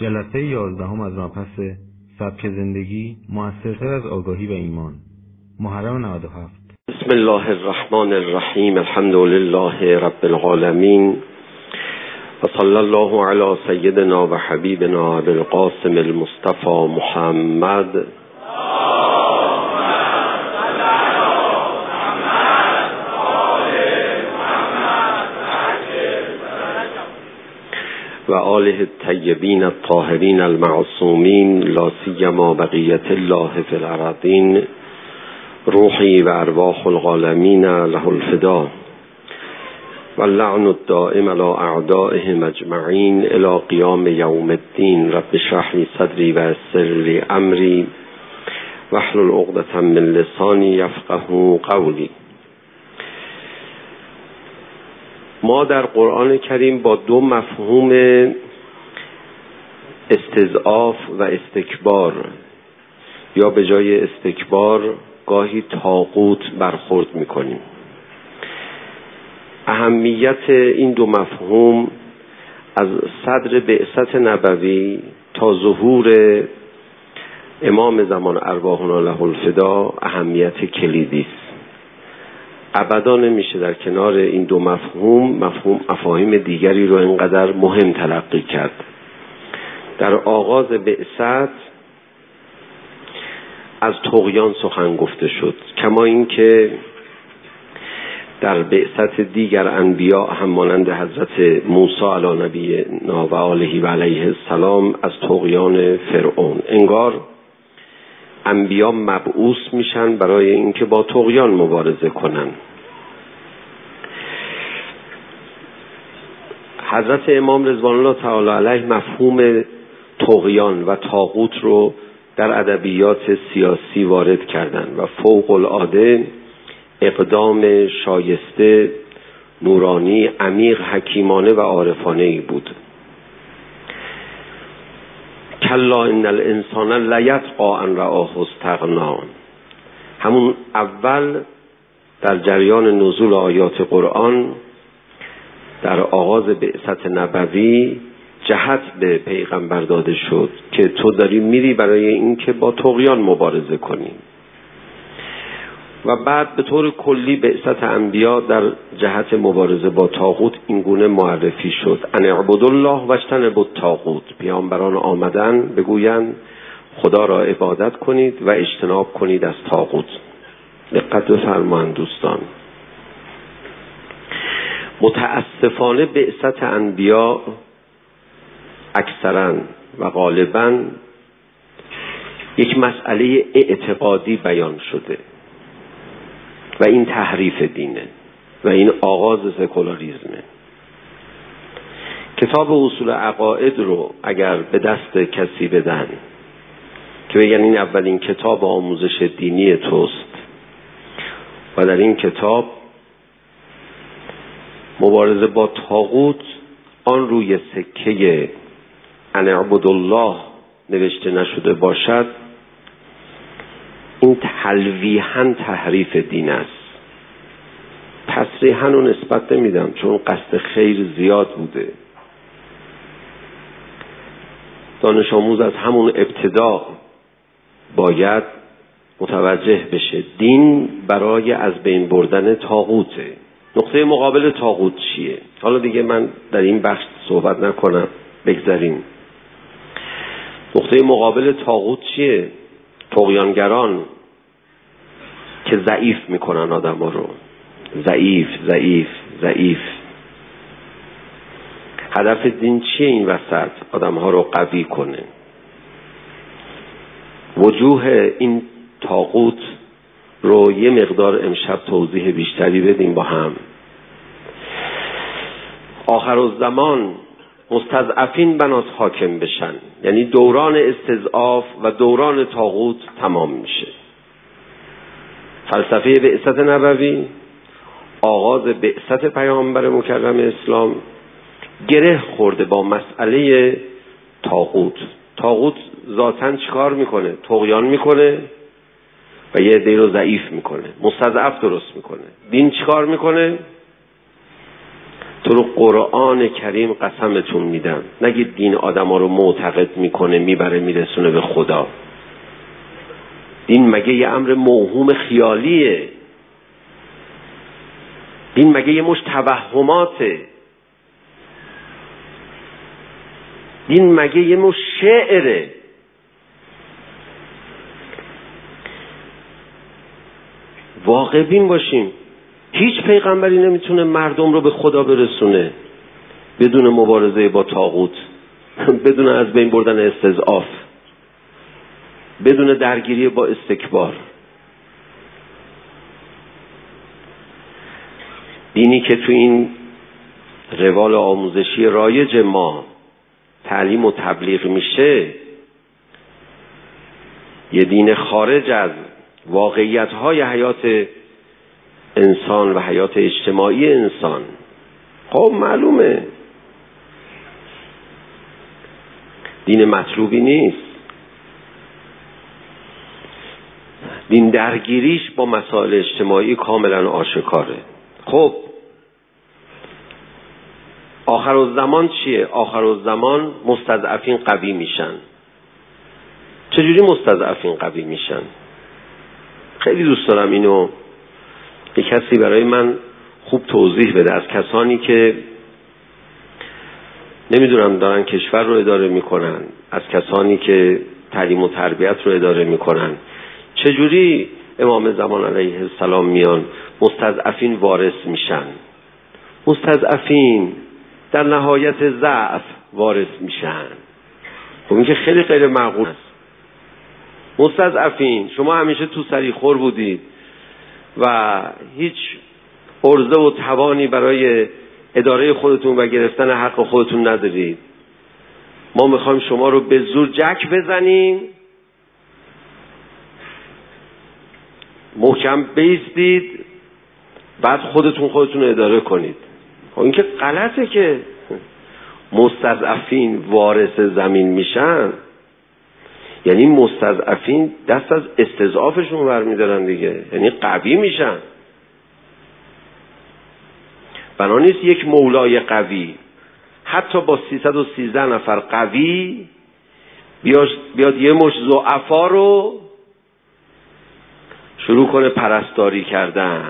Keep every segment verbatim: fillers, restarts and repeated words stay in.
جلسه یازدهم از مبحث سبک زندگی موثرتر از آگاهی و ایمان، محرم نود و هفت. بسم الله الرحمن الرحیم. الحمد لله رب العالمین و صلی الله علی سیدنا و حبیبنا ابی القاسم المصطفى محمد و آله الطیبین الطاهرین المعصومین لا سیما بقیت الله فی الارضین روحی و ارواح العالمین له الفدا و اللعن الدائم علی اعدائهم اجمعین الی قیام یوم الدین. رب اشرح لی صدری و یسر لی امری واحلل عقدة من لسانی یفقهوا قولی. ما در قرآن کریم با دو مفهوم استضعاف و استکبار یا به جای استکبار گاهی طاغوت برخورد میکنیم. اهمیت این دو مفهوم از صدر بعثت نبوی تا ظهور امام زمان ارواحنا له الفدا اهمیت کلیدی است. ابدا نمیشه در کنار این دو مفهوم مفهوم مفاهیم دیگری رو اینقدر مهم تلقی کرد. در آغاز بعثت از طغیان سخن گفته شد، کما اینکه در بعثت دیگر انبیا هم مانند حضرت موسی علی نبینا و آله و علیه السلام از طغیان فرعون. انگار انبیا مبعوث میشن برای اینکه با طغیان مبارزه کنن. حضرت امام رضوان الله تعالی علیه مفهوم طغیان و طاغوت رو در ادبیات سیاسی وارد کردن و فوق العاده اقدام شایسته، نورانی، عمیق، حکیمانه و عارفانه ای بود. کلا ان الانسان لیطغی ان رآه استغنا. همون اول در جریان نزول آیات قرآن در آغاز بعثت نبوی جهت به پیغمبر داده شد که تو داری میری برای اینکه با طغیان مبارزه کنی. و بعد به طور کلی بعثت انبیا در جهت مبارزه با طاغوت این گونه معرفی شد: ان اعبدوا الله و اجتنبوا الطاغوت. پیامبران آمدن بگویند خدا را عبادت کنید و اجتناب کنید از طاغوت. دقت بفرمایید دوستان. متاسفانه بعثت انبیا اکثرا و غالبا یک مسئله اعتقادی بیان شده و این تحریف دینه و این آغاز سکولاریسمه. کتاب اصول عقاید رو اگر به دست کسی بدن که بگن این اولین کتاب آموزش دینی توست و در این کتاب مبارزه با طاغوت آن روی سکه ان اعبدوا الله نوشته نشده باشد، این تلویحاً تحریف دین است. تصریحاً رو نسبت نمیدم چون قصد خیر زیاد بوده. دانش آموز از همون ابتدا باید متوجه بشه دین برای از بین بردن طاغوته. نقطه مقابل طاغوت چیه؟ حالا دیگه من در این بخش صحبت نکنم، بگذاریم. نقطه مقابل طاغوت چیه؟ طغیانگران که ضعیف میکنن آدم ها رو. ضعیف ضعیف ضعیف. هدف دین چیه این وسط؟ آدم ها رو قوی کنه. وجوه این طاغوت رو یه مقدار امشب توضیح بیشتری بدیم با هم. آخرالزمان مستضعفین بناس حاکم بشن، یعنی دوران استضعاف و دوران طاغوت تمام میشه. فلسفه بعثت نبوی، آغاز بعثت پیامبر مکرم اسلام گره خورده با مسئله طاغوت. طاغوت ذاتاً چیکار میکنه؟ طغیان میکنه و یه عده‌ای رو ضعیف میکنه، مستضعف درست میکنه. دین چیکار میکنه؟ تو رو قرآن کریم قسمتون میدم نگید دین آدم ها رو معتقد میکنه میبره میرسونه به خدا. دین مگه یه امر موهوم خیالیه؟ دین مگه یه مش توهماته؟ دین مگه یه مش شعره؟ واقع بین باشیم. هیچ پیغمبری نمیتونه مردم رو به خدا برسونه بدون مبارزه با طاغوت، بدون از بین بردن استضعاف، بدون درگیری با استکبار. دینی که تو این روال آموزشی رایج ما تعلیم و تبلیغ میشه یه دین خارج از واقعیت‌های حیات انسان و حیات اجتماعی انسان. خب معلومه دین مطلوبی نیست. دین درگیریش با مسائل اجتماعی کاملا آشکاره. خب آخرالزمان چیه؟ آخرالزمان مستضعفین قوی میشن. چجوری مستضعفین قوی میشن؟ خیلی دوست دارم اینو یک کسی برای من خوب توضیح بده، از کسانی که نمیدونم دارن کشور رو اداره میکنن، از کسانی که تعلیم و تربیت رو اداره میکنن. چجوری امام زمان علیه السلام میان مستضعفین وارث میشن؟ مستضعفین در نهایت ضعف وارث میشن. خب این که خیلی غیر معقول است. مستضعفین شما همیشه تو سریخور بودید و هیچ عرضه و توانی برای اداره خودتون و گرفتن حق خودتون ندارید. ما میخوایم شما رو به زور جک بزنیم، محکم بیستید، بعد خودتون خودتون اداره کنید. خب این که غلطه که مستضعفین وارث زمین میشن. یعنی مستضعفین دست از استضعافشون برمیدارن دیگه، یعنی قوی میشن. بنا نیست یک مولای قوی حتی با سیصد و سیزده نفر قوی بیاد, بیاد یه مش ضعفا رو شروع کنه پرستاری کردن.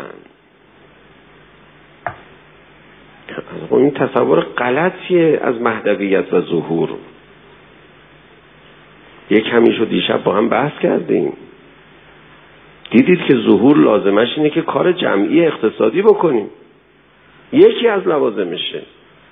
این تصور غلطیه از مهدویت و ظهور. یک همیشو دیشب با هم بحث کردیم. دیدید که ظهور لازمش اینه که کار جمعی اقتصادی بکنیم. یکی از لوازمشه.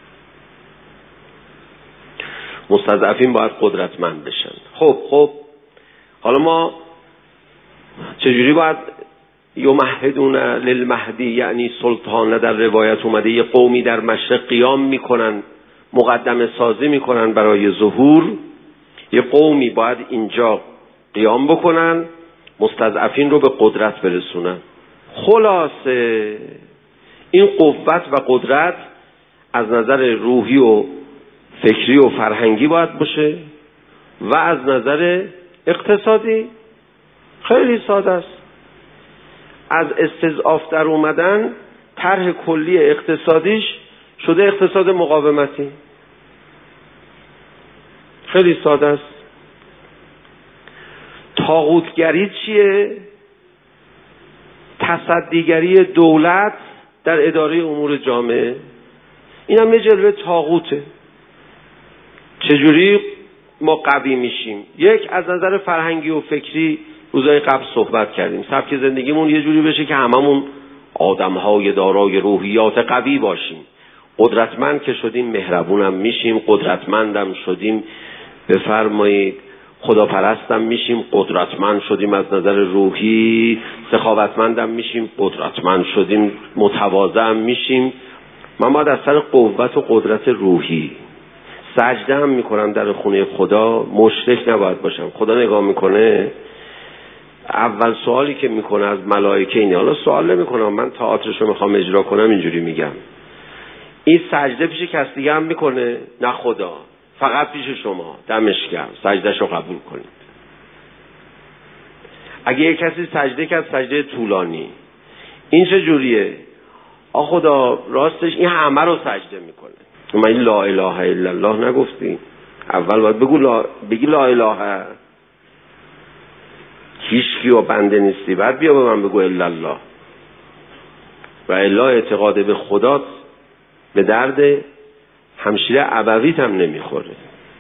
مستضعفین باید قدرتمند بشن. خب خب حالا ما چجوری باید یمهدون للمهدی یعنی سلطان در روایت اومده یه قومی در مشرق قیام میکنن، مقدمه سازی میکنن برای ظهور. یه قومی باید اینجا قیام بکنن، مستضعفین رو به قدرت برسونن. خلاصه این قوت و قدرت از نظر روحی و فکری و فرهنگی باید باشه و از نظر اقتصادی خیلی ساده است. از استضعاف در اومدن طرح کلی اقتصادیش شده اقتصاد مقاومتی. خیلی ساده است. طاغوتگری چیه؟ تصدیگری دولت در اداره امور جامعه. این هم یه جلوه طاغوته. چجوری ما قوی میشیم؟ یک، از نظر فرهنگی و فکری روزای قبل صحبت کردیم. سبک زندگیمون یه جوری بشه که هممون آدم‌های دارای روحیات قوی باشیم. قدرتمند که شدیم مهربونم میشیم، قدرتمندم شدیم بفرمایید خداپرستم میشیم، قدرتمند شدیم از نظر روحی، سخاوتمندم میشیم، قدرتمند شدیم متواضعم میشیم. من باید از سر قوت و قدرت روحی سجده هم میکنم در خونه خدا، مشرک نباید باشم. خدا نگاه میکنه، اول سوالی که میکنه از ملائکه اینه، حالا سوال نمیکنم، من تئاترشو میخوام اجرا کنم اینجوری میگم، این سجده پیش کس دیگه هم میکنه؟ نه خدا، فقط پیش شما. دمش گرم، سجدهشو قبول کنید. اگه یک کسی سجده کرد سجده طولانی، این چه جوریه؟ آ خدا راستش این همه رو سجده میکنه. من لا اله الا الله نگفتی؟ اول باید بگو لا بگی لا اله، هیچ کیو بنده نیستی، بعد بیا به من بگو الا الله. و الا اعتقاد به خدا به درد همشیره ابویت هم نمیخوره.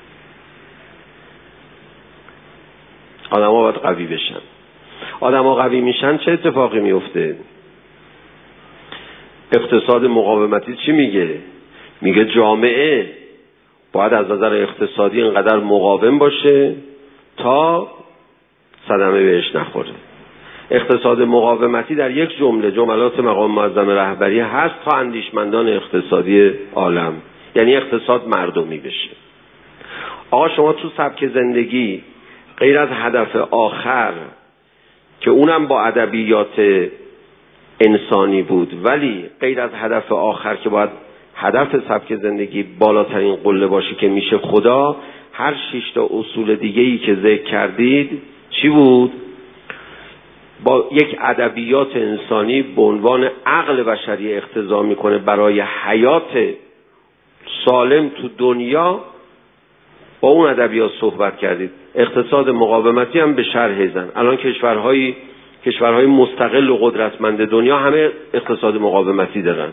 آدم ها باید قوی بشن. آدم ها قوی میشن چه اتفاقی میفته؟ اقتصاد مقاومتی چی میگه؟ میگه جامعه باید از نظر اقتصادی اینقدر مقاوم باشه تا صدمه بهش نخوره. اقتصاد مقاومتی در یک جمله جملات مقام معظم رهبری هست تا اندیشمندان اقتصادی عالم، یعنی اقتصاد مردمی بشه. آقا شما تو سبک زندگی غیر از هدف آخر که اونم با ادبیات انسانی بود، ولی غیر از هدف آخر که باید هدف سبک زندگی بالاترین قله باشه که میشه خدا، هر شش تا اصول دیگه‌ای که ذکر کردید چی بود؟ با یک ادبیات انسانی به عنوان عقل بشری اقتضا میکنه برای حیات سالم تو دنیا، با اون ادبیات صحبت کردید. اقتصاد مقاومتی هم به شرح زن. الان کشورهای کشورهای مستقل و قدرتمند دنیا همه اقتصاد مقاومتی دارن،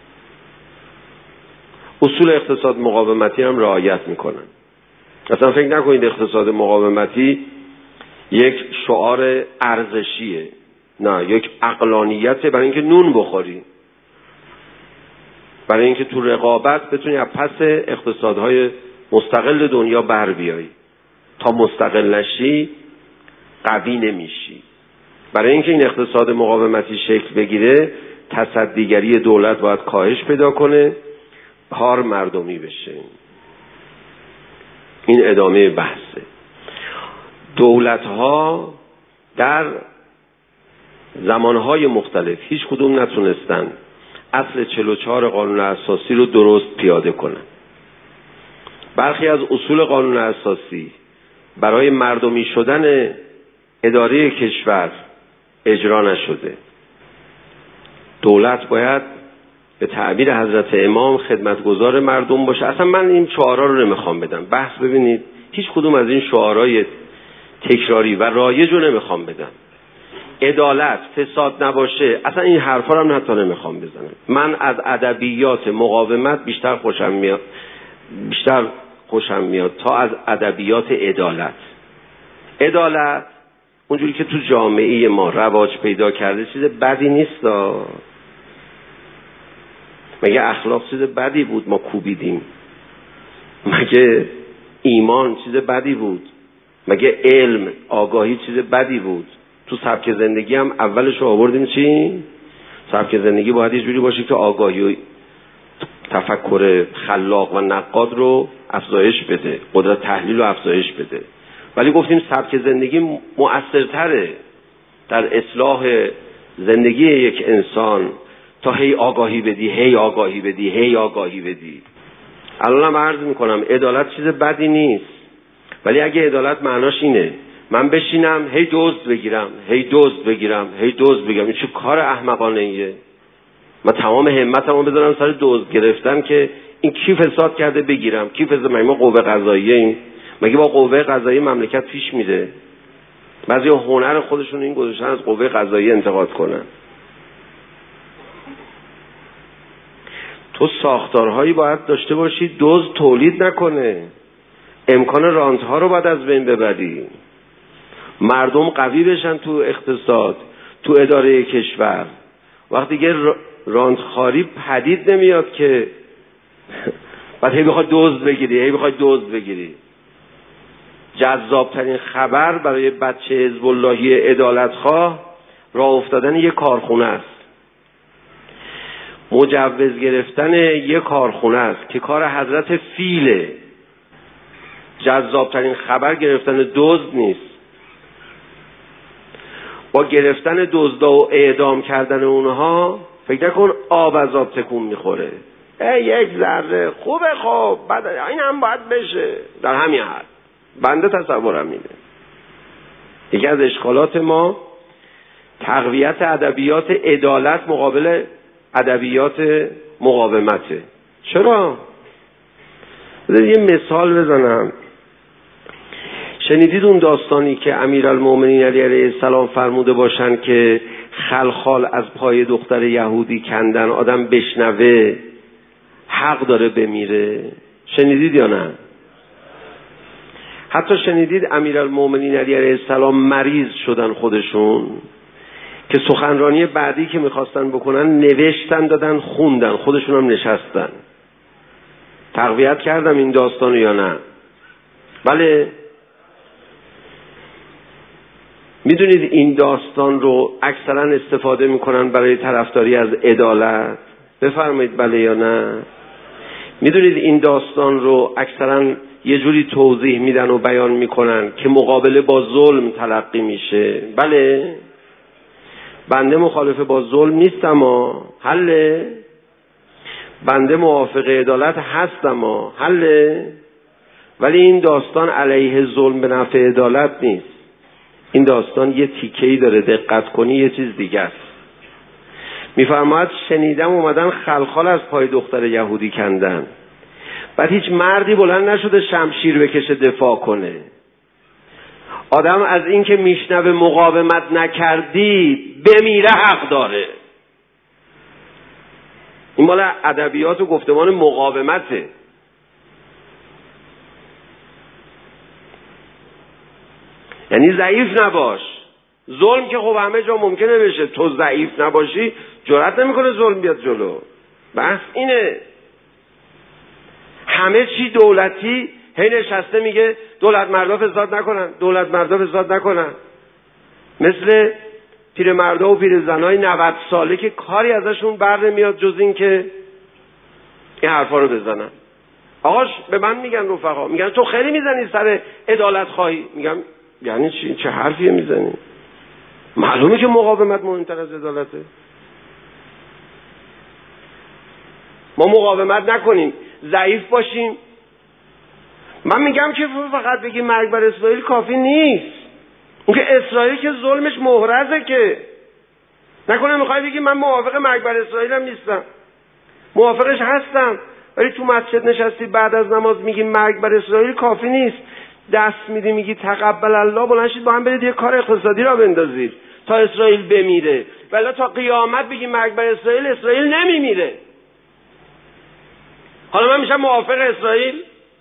اصول اقتصاد مقاومتی هم رعایت میکنن. اصلا فکر نکنید اقتصاد مقاومتی یک شعار ارزشیه، نه، یک عقلانیته برای اینکه نون بخوری، برای اینکه تو رقابت بتونی از پس اقتصادهای مستقل دنیا بر بیایی. تا مستقل نشی قوی نمیشی. برای اینکه این اقتصاد مقاومتی شکل بگیره تصدیگری دولت باید کاهش پیدا کنه، کار مردمی بشه. این ادامه بحثه. دولت‌ها در زمانهای مختلف هیچ کدوم نتونستن اصل چهل و چهار قانون اساسی رو درست پیاده کنن. برخی از اصول قانون اساسی برای مردمی شدن اداره کشور اجرا نشده. دولت باید به تعبیر حضرت امام خدمتگزار مردم باشه. اصلا من این شعارا رو نمیخوام بدم. بحث ببینید هیچ کدوم از این شعارهای تکراری و رایج رو نمیخوام بدم. عدالت، فساد نباشه، اصلا این حرفا رو هم حتی نمیخوام بزنم. من از ادبیات مقاومت بیشتر خوشم میاد بیشتر خوشم میاد تا از ادبیات عدالت. عدالت اونجوری که تو جامعه ما رواج پیدا کرده چیز بدی نیست. مگه اخلاق چیز بدی بود ما کوبیدیم؟ مگه ایمان چیز بدی بود؟ مگه علم، آگاهی چیز بدی بود؟ تو سبک زندگی هم اولش رو آوردیم چی؟ سبک زندگی باید یه جوری باشه که آگاهی و تفکر خلاق و نقاد رو افزایش بده، قدرت تحلیل رو افزایش بده. ولی گفتیم سبک زندگی مؤثرتره در اصلاح زندگی یک انسان تا هی آگاهی بدی هی آگاهی بدی هی آگاهی بدی. الانم عرض میکنم عدالت چیز بدی نیست، ولی اگه عدالت معناش اینه من بشینم هی دزد بگیرم هی دزد بگیرم هی دزد بگیرم، این چه کار احمقانه ایه؟ من تمام همتمو بذارم سر دزد گرفتن که این کی فساد کرده بگیرم، کی فساد؟ مگه ما قوه قضاییه ایم؟ مگه با قوه قضاییه مملکت پیش میره؟ بعضی هنر خودشون این گذاشتن از قوه قضاییه انتقاد کنن. تو ساختارهایی باید داشته باشی دزد تولید نکنه، امکان رانت‌ها رو باید از بین ببری، مردم قوی بشن تو اقتصاد، تو اداره کشور. وقتی که رانتخواری پدید نمیاد که بعد هی بخوای دزد بگیری هی بخوای دزد بگیری. جذابترین خبر برای بچه حزب اللهی عدالتخواه راه افتادن یک کارخونه است، مجوز گرفتن یک کارخونه است که کار حضرت فیله. جذابترین خبر گرفتن دزد نیست. با گرفتن دزدا و اعدام کردن اونها فکر نکن آب از آب تکون میخوره. ای یک ذره خوبه، خب بعد این هم باید بشه. در همین حد بنده تصورم اینه. یکی از اشکالات ما تقویت ادبیات عدالت مقابل ادبیات مقاومته. چرا؟ یه مثال بزنم. شنیدید اون داستانی که امیرالمومنین علی علیه السلام فرموده باشن که خلخال از پای دختر یهودی کندن، آدم بشنوه حق داره بمیره؟ شنیدید یا نه؟ حتی شنیدید امیرالمومنین علی علیه السلام مریض شدن خودشون که سخنرانی بعدی که میخواستن بکنن نوشتن دادن خوندن، خودشون هم نشستن. تقویت کردم این داستانو یا نه؟ بله. میدونید این داستان رو اکثرا استفاده میکنن برای طرفداری از عدالت؟ بفرمایید بله یا نه؟ میدونید این داستان رو اکثرا یه جوری توضیح میدن و بیان میکنن که مقابله با ظلم تلقی میشه. بله. بنده مخالف با ظلم نیستم اما حله. بنده موافق عدالت هستم اما حله. ولی این داستان علیه ظلم به نفع عدالت نیست. این داستان یه تیکه‌ای داره، دقت کنی یه چیز دیگه است. میفرماید شنیدم اومدن خلخال از پای دختر یهودی کندن، بعد هیچ مردی بلند نشده شمشیر بکشه دفاع کنه. آدم از این که میشنوه مقاومت نکردی بمیره حق داره. این مال ادبیات و گفتمان مقاومته. یعنی ضعیف نباش. ظلم که خب همه جا ممکنه بشه، تو ضعیف نباشی جرأت نمیکنه ظلم بیاد جلو. بحث اینه. همه چی دولتی هی نشسته میگه دولت مردا فساد نکنن، دولت مردا فساد نکنن. مثل پیر مردا و پیر زنای نود ساله که کاری ازشون بر نمیاد جز این که این حرفا رو بزنن. آقاش به من میگن رفقا، میگن تو خیلی میزنی سر عدالت خواهی. میگم یعنی چی؟ چه حرفیه میزنی؟ معلومه که مقاومت مهمتر از عدالته. ما مقاومت نکنیم، ضعیف باشیم. من میگم که فقط بگی مرگ بر اسرائیل کافی نیست. اون که اسرائیل که ظلمش محرزه، که نکنه میخوای بگی من موافق مرگ بر اسرائیل هم نیستم. موافقش هستم، ولی تو مسجد نشستی بعد از نماز میگی مرگ بر اسرائیل کافی نیست. دست میدی میگی تقبل الله، بلند شید با هم برید یه کار اقتصادی را بندازید تا اسرائیل بمیره. ولی تا قیامت بگی مرگ بر اسرائیل، اسرائیل نمیمیره. حالا من میشم موافق اسرائیل؟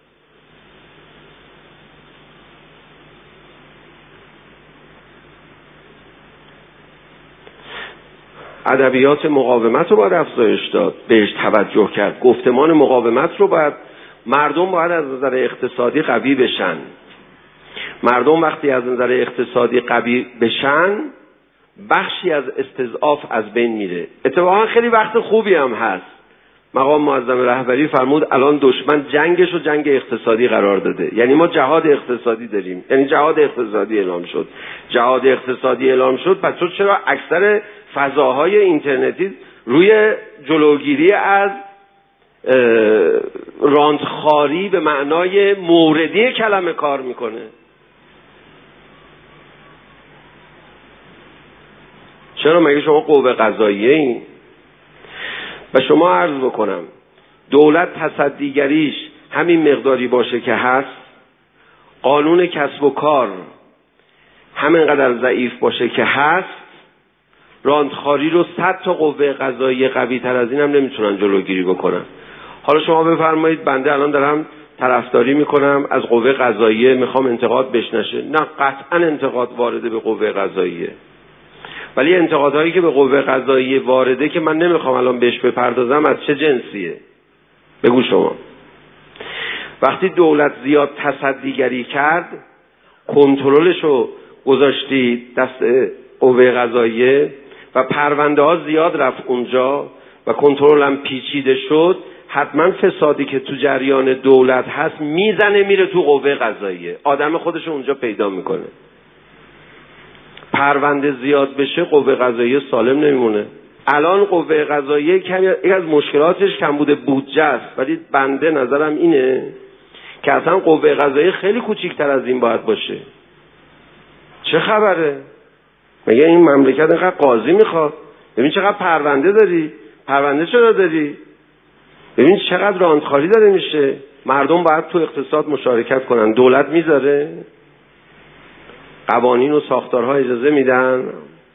ادبیات مقاومت رو باید افزایش داد، بهش توجه کرد. گفتمان مقاومت رو باید، مردم باید از نظر اقتصادی قوی بشن. مردم وقتی از نظر اقتصادی قوی بشن بخشی از استضعاف از بین میره. اتفاقا خیلی وقت خوبی هم هست. مقام معظم رهبری فرمود الان دشمن جنگش رو جنگ اقتصادی قرار داده. یعنی ما جهاد اقتصادی داریم. یعنی جهاد اقتصادی اعلام شد. جهاد اقتصادی اعلام شد، پس تو چرا اکثر فضاهای اینترنتی روی جلوگیری از راندخاری به معنای موردی کلمه کار میکنه؟ چرا؟ مگه شما قوه قضاییه این؟ و شما عرض بکنم دولت تصدیگریش همین مقداری باشه که هست، قانون کسب و کار همینقدر ضعیف باشه که هست، راندخاری رو صد تا قوه قضاییه قوی تر از این هم نمیتونن جلوگیری بکنن. حالا شما بفرمایید بنده الان دارم طرفداری میکنم از قوه قضاییه، میخوام انتقاد بشنشه. نه، قطعا انتقاد وارده به قوه قضاییه، ولی انتقادهایی که به قوه قضاییه وارده که من نمیخوام الان بهش بپردازم از چه جنسیه؟ بگو شما. وقتی دولت زیاد تصدیگری کرد، کنترلشو گذاشتی دست قوه قضاییه و پرونده ها زیاد رفت اونجا و کنترل هم پیچیده شد، حتما فسادی که تو جریان دولت هست میزنه میره تو قوه قضاییه، آدم خودشو اونجا پیدا میکنه. پرونده زیاد بشه قوه قضاییه سالم نمیمونه. الان قوه قضاییه یکی از مشکلاتش کمبود بودجه است، ولی بنده نظرم اینه که اصلا قوه قضاییه خیلی کوچیک‌تر از این باید باشه. چه خبره؟ مگه این مملکت اینقدر قاضی میخواد؟ ببین چقدر پرونده داری، پرونده چرا داری؟ ببین چقدر راندخاری داره میشه. مردم باید تو اقتصاد مشارکت کنن، دولت میذاره؟ قوانین و ساختارها اجازه میدن؟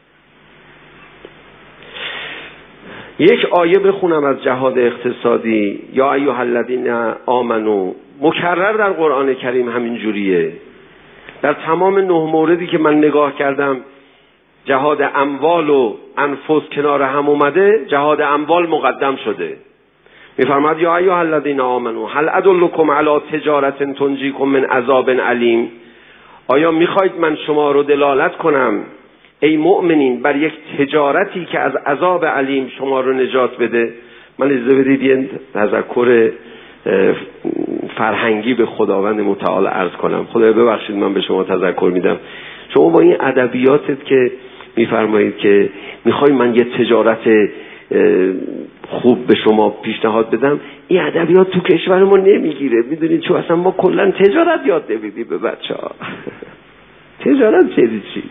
یک آیه بخونم از جهاد اقتصادی. یا ایها الذین آمنو، مکرر در قرآن کریم همین جوریه. در تمام نه موردی که من نگاه کردم جهاد اموال و انفس کنار هم اومده، جهاد اموال مقدم شده. میفرماد یا ایها الذین آمنو هل ادلکم علی تجارت تنجیکم من عذاب علیم. آیا میخواید من شما رو دلالت کنم ای مؤمنین بر یک تجارتی که از عذاب علیم شما رو نجات بده؟ من اجازه بدید یه تذکر فرهنگی به خداوند متعال عرض کنم. خدایا ببخشید من به شما تذکر میدم. شما با این ادبیاتت که میفرمایید که میخوای من یه تجارت خوب به شما پیشنهاد بدم، این ادبیات تو کشور ما نمیگیره. میدونید چون اصلا ما کلا تجارت یاد نمیدیم به بچه ها. تجارت چه چی؟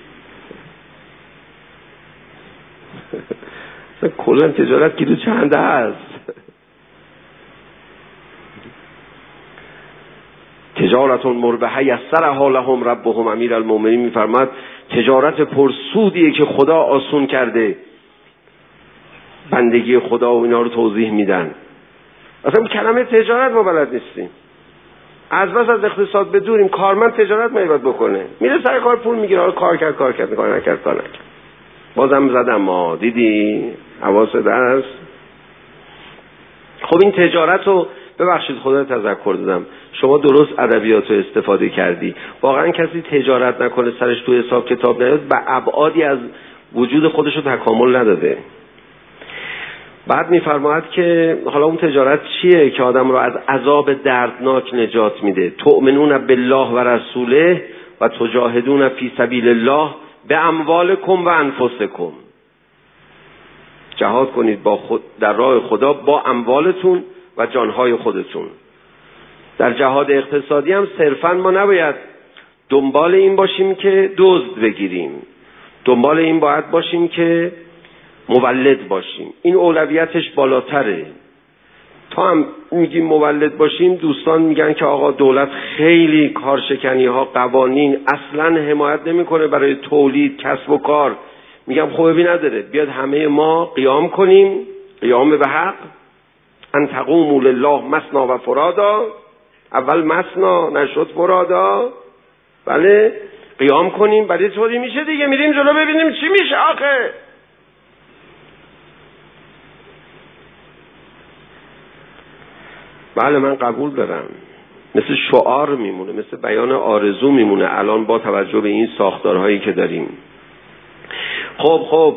اصلا کلا تجارت کیلو چنده هست؟ تجارتون مربحه یسرها لهم ربهم. امیر المؤمنین میفرماد تجارت پرسودیه که خدا آسون کرده. بندگی خدا و اینا رو توضیح میدن. اصلا کلمه تجارت ما بلد نیستیم. از بس از اقتصاد بدونیم. کارمند تجارت میباید بکنه، میره سر کار پول میگیره، حالا کار کرد کار کرد کار نکرد کار نکرد. بازم زدم ما دیدی حواست هست. خب این تجارت رو ببخشید خدا تذکر دادم، شما درست ادبیات رو استفاده کردی. واقعا کسی تجارت نکنه سرش تو حساب کتاب نیاد به ابعادی از وجود خودش رو تکامل نداده. بعد میفرماید که حالا اون تجارت چیه که آدم رو از عذاب دردناک نجات میده؟ تؤمنون بالله و رسوله و تجاهدون فی سبیل الله به اموالکم و انفسکم. جهاد کنید با خود در راه خدا با اموالتون و جانهای خودتون. در جهاد اقتصادی هم صرفا ما نباید دنبال این باشیم که دزد بگیریم، دنبال این باید باشیم که مولد باشیم. این اولویتش بالاتره. تا هم میگیم مولد باشیم، دوستان میگن که آقا دولت خیلی کارشکنی ها قوانین اصلا حمایت نمیکنه برای تولید کسب و کار. میگم خب ببین نداره، بیاد همه ما قیام کنیم، قیام به حق. ان تقوموا لله مثنا و فرادا. اول مثنا نشد فرادا. بله قیام کنیم، بعد طوری میشه دیگه میریم جلو ببینیم چی میشه آخه. بله من قبول دارم، مثل شعار میمونه، مثل بیان آرزو میمونه الان با توجه به این ساختارهایی که داریم. خب خب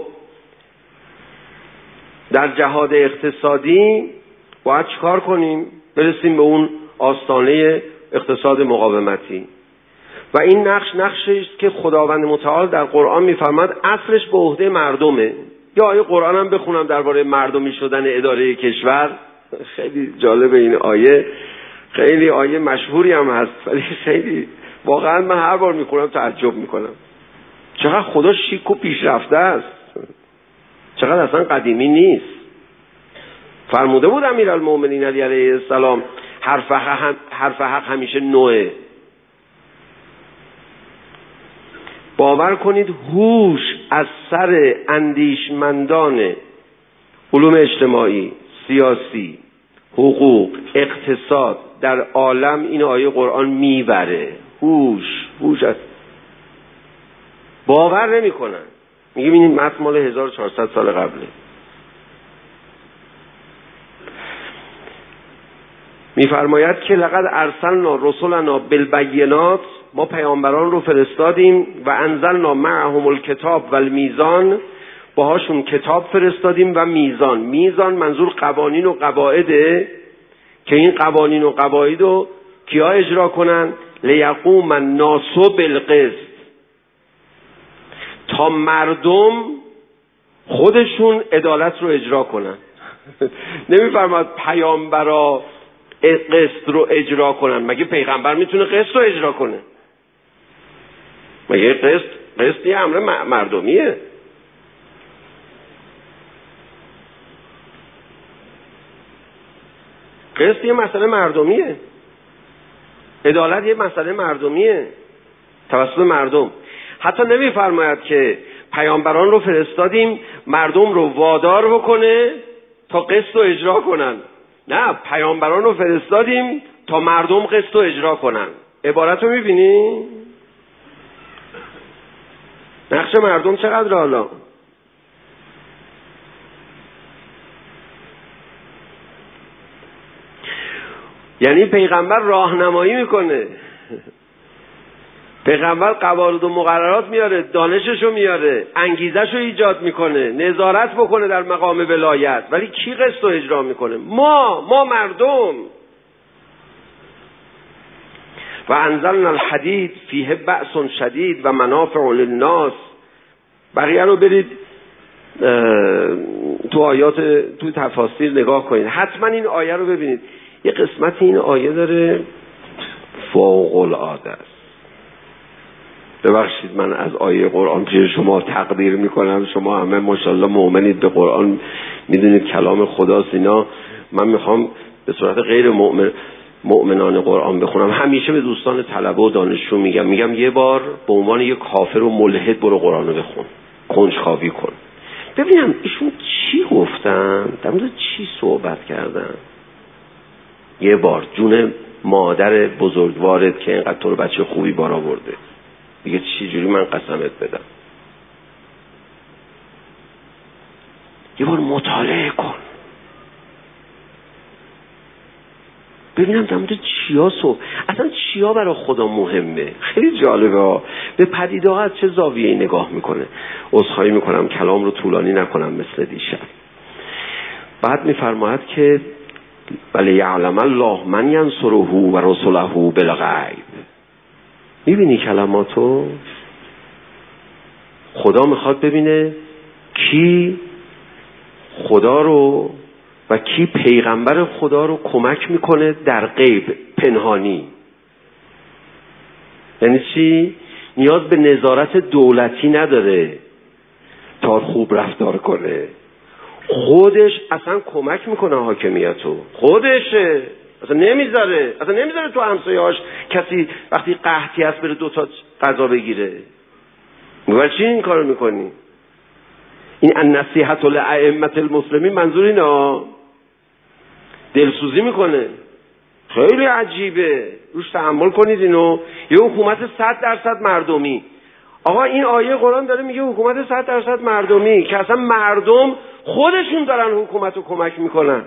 در جهاد اقتصادی باید چیکار کنیم؟ برسیم به اون آستانه اقتصاد مقاومتی. و این نقش نقشی است که خداوند متعال در قرآن میفرماد اصلش به عهده مردمه. یا آیه قرآن هم بخونم درباره مردمی شدن اداره کشور. خیلی جالب این آیه، خیلی آیه مشهوری هم هست ولی خیلی واقعا من هر بار میخونم تعجب میکنم چقدر خدا شیک و پیشرفته است، چقدر اصلا قدیمی نیست. فرموده بود امیرالمومنین علی علیه السلام حرف حق, حرف حق همیشه نوعه. باور کنید هوش از سر اندیشمندان علوم اجتماعی، سیاسی، حقوق، اقتصاد در عالم این آیه قرآن میبره. هوش هوش است. باور نمی کنن. میگیم این متن مال هزار و چهارصد سال قبله. میفرماید که لقد ارسلنا رسلنا بالبینات، ما پیامبران رو فرستادیم و انزلنا معهم الکتاب و المیزان، باهاشون کتاب فرستادیم و میزان. میزان منظور قوانین و قواعده که این قوانین و قواعد رو کیا اجرا کنن؟ لیقوم الناس بالقسط، تا مردم خودشون عدالت رو اجرا کنن. نمیفرماد پیامبرا قسط رو اجرا کنن. مگه پیغمبر میتونه قسط رو اجرا کنه؟ مگه قسط قسط یه امر مردمیه؟ قسط یه مسئله مردمیه، عدالت یه مسئله مردمیه توسط مردم. حتی نمیفرماید که پیامبران رو فرستادیم مردم رو وادار بکنه تا قسط رو اجرا کنن. نه، پیامبران رو فرستادیم تا مردم قسط رو اجرا کنن. عبارت رو میبینی؟ نقش مردم چقدر حالا؟ یعنی پیغمبر راهنمایی میکنه، پیغمبر قواعد و مقررات میاره، دانششو میاره، انگیزشو ایجاد میکنه، نظارت بکنه در مقام ولایت. ولی کی قسط رو اجرا میکنه؟ ما ما مردم. و انزلنا الحدید فیه بأس شدید و منافع للناس. بقیه رو برید تو آیات تو تفاسیر نگاه کنید، حتما این آیه رو ببینید. یه قسمت این آیه داره فوق العاده است. ببخشید من از آیه قرآن پیش شما تقدیر میکنم، شما همه ماشاءالله مؤمنید به قرآن، میدونید کلام خداست اینا. من میخوام به صورت غیر مؤمن مؤمنان قرآن بخونم. همیشه به دوستان طلبه و دانشجو میگم میگم یه بار به عنوان یه کافر و ملحد برو قرآن رو بخون، کنجکاوی کن، ببینم ایشون چی گفتن، در مورد چی صحبت کردن. یه بار جون مادر بزرگوارت که اینقدر تو رو بچه خوبی بار آورده، دیگه چی جوری من قسمت بدم. یه بار مطالعه کن ببینم در مورد چیا سو اصلا چیا برای خدا مهمه. خیلی جالبه ها. به پدیده ها از چه زاویه‌ای نگاه میکنه. عذرخواهی میکنم کلام رو طولانی نکنم مثل دیشب. بعد میفرماید که ولی یعلم الله من ینصره و رسله بالغیب. میبینی کلماتو؟ خدا میخواد ببینه کی خدا رو و کی پیغمبر خدا رو کمک میکنه در غیب، پنهانی. یعنی چی؟ نیاز به نظارت دولتی نداره تا خوب رفتار کنه. خودش اصلا کمک میکنه حاکمیتو، خودشه، اصلا نمیذاره اصلا نمیذاره تو همسایه‌هاش کسی وقتی قحطی هست بره دوتا غذا بگیره. میگه چی این کارو میکنی؟ این النصیحة لأئمة المسلمین منظور اینا، دلسوزی میکنه. خیلی عجیبه، روش تحمل کنید اینو. یه حکومت صد درصد مردمی. آقا این آیه قرآن داره میگه حکومت صد درصد مردمی که اصلا مردم خودشون دارن حکومت رو کمک میکنن.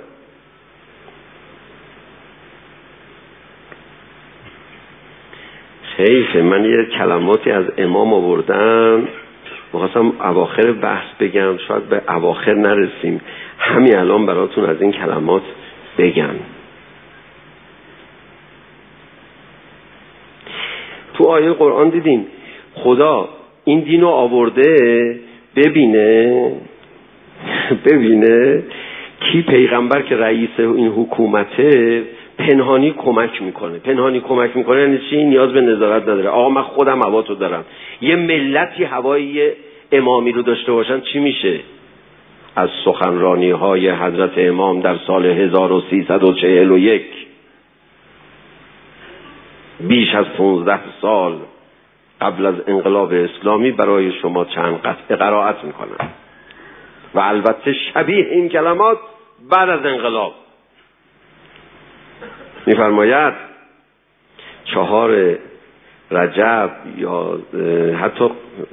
خیلی من یه کلماتی از امام آوردم، می‌خواستم اواخر بحث بگم، شاید به اواخر نرسیم، همین الان براتون از این کلمات بگم. تو آیه قرآن دیدیم خدا این دینو آورده ببینه ببینه کی پیغمبر که رئیس این حکومته پنهانی کمک میکنه. پنهانی کمک میکنه یعنی چی؟ نیاز به نظارت نداره. آقا من خودم هواتو دارم. یه ملتی هوای امامی رو داشته باشن چی میشه؟ از سخنرانی های حضرت امام در سال هزار و سیصد و چهل و یک، بیش از پانزده سال قبل از انقلاب اسلامی، برای شما چند قطعه قرائت میکنم و البته شبیه این کلمات بعد از انقلاب. میفرماید چهار رجب یا حتی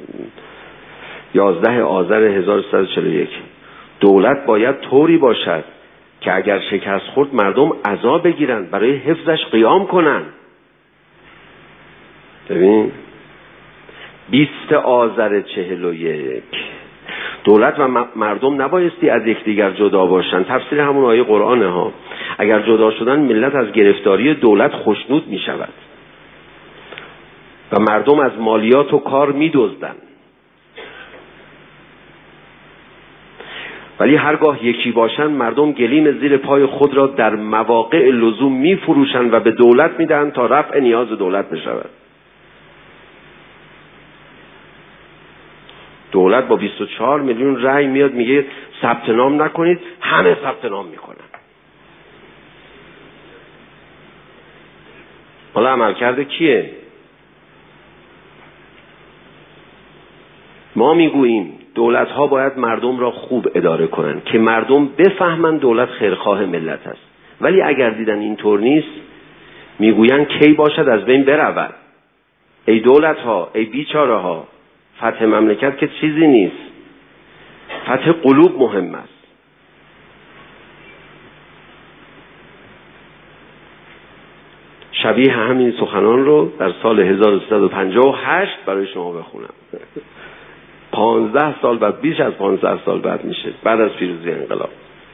یازده آذر هزار و سیصد و چهل و یک دولت باید طوری باشد که اگر شکست خورد مردم عزا بگیرن، برای حفظش قیام کنن. ببین بیست آذر چهل و یک دولت و مردم نبایستی از یکدیگر جدا باشن. تفسیر همون آیه قرآنه ها. اگر جدا شدن ملت از گرفتاری دولت خوشنود می شود و مردم از مالیات و کار می دزدن. ولی هرگاه یکی باشن مردم گلیم زیر پای خود را در مواقع لزوم می فروشن و به دولت می دهن تا رفع نیاز دولت بشود. دولت با بیست و چهار میلیون رأی میاد میگه ثبت نام نکنید، همه ثبت نام میکنن. حالا عملکرد کیه؟ ما میگوییم دولت ها باید مردم را خوب اداره کنن که مردم بفهمن دولت خیرخواه ملت است. ولی اگر دیدن اینطور نیست، میگوین کی باشد از بین برود. ای دولت ها، ای بیچاره ها، فتح مملکت که چیزی نیست، فتح قلوب مهم است. شبیه همین سخنان رو در سال هزار و سیصد و پنجاه و هشت برای شما بخونم. پانزده سال بعد، بیش از پانزده سال بعد میشه، بعد از پیروزی انقلاب.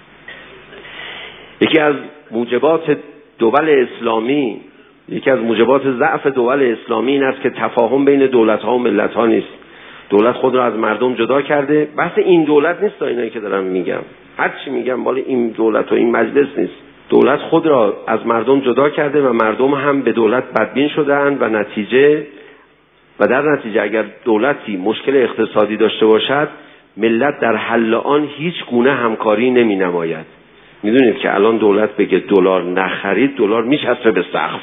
یکی از موجبات دول اسلامی، یکی از موجبات ضعف دول اسلامی این است که تفاهم بین دولت ها و ملت ها نیست. دولت خود را از مردم جدا کرده. بحث این دولت نیست، اینایی که دارم میگم، هر چی میگم مال این دولت و این مجلس نیست. دولت خود را از مردم جدا کرده و مردم هم به دولت بدبین شدند و نتیجه و در نتیجه اگر دولتی مشکل اقتصادی داشته باشد، ملت در حل آن هیچ گونه همکاری نمی نماید. میدونید که الان دولت بگه دلار نخرید، دلار میچسبه به سقف.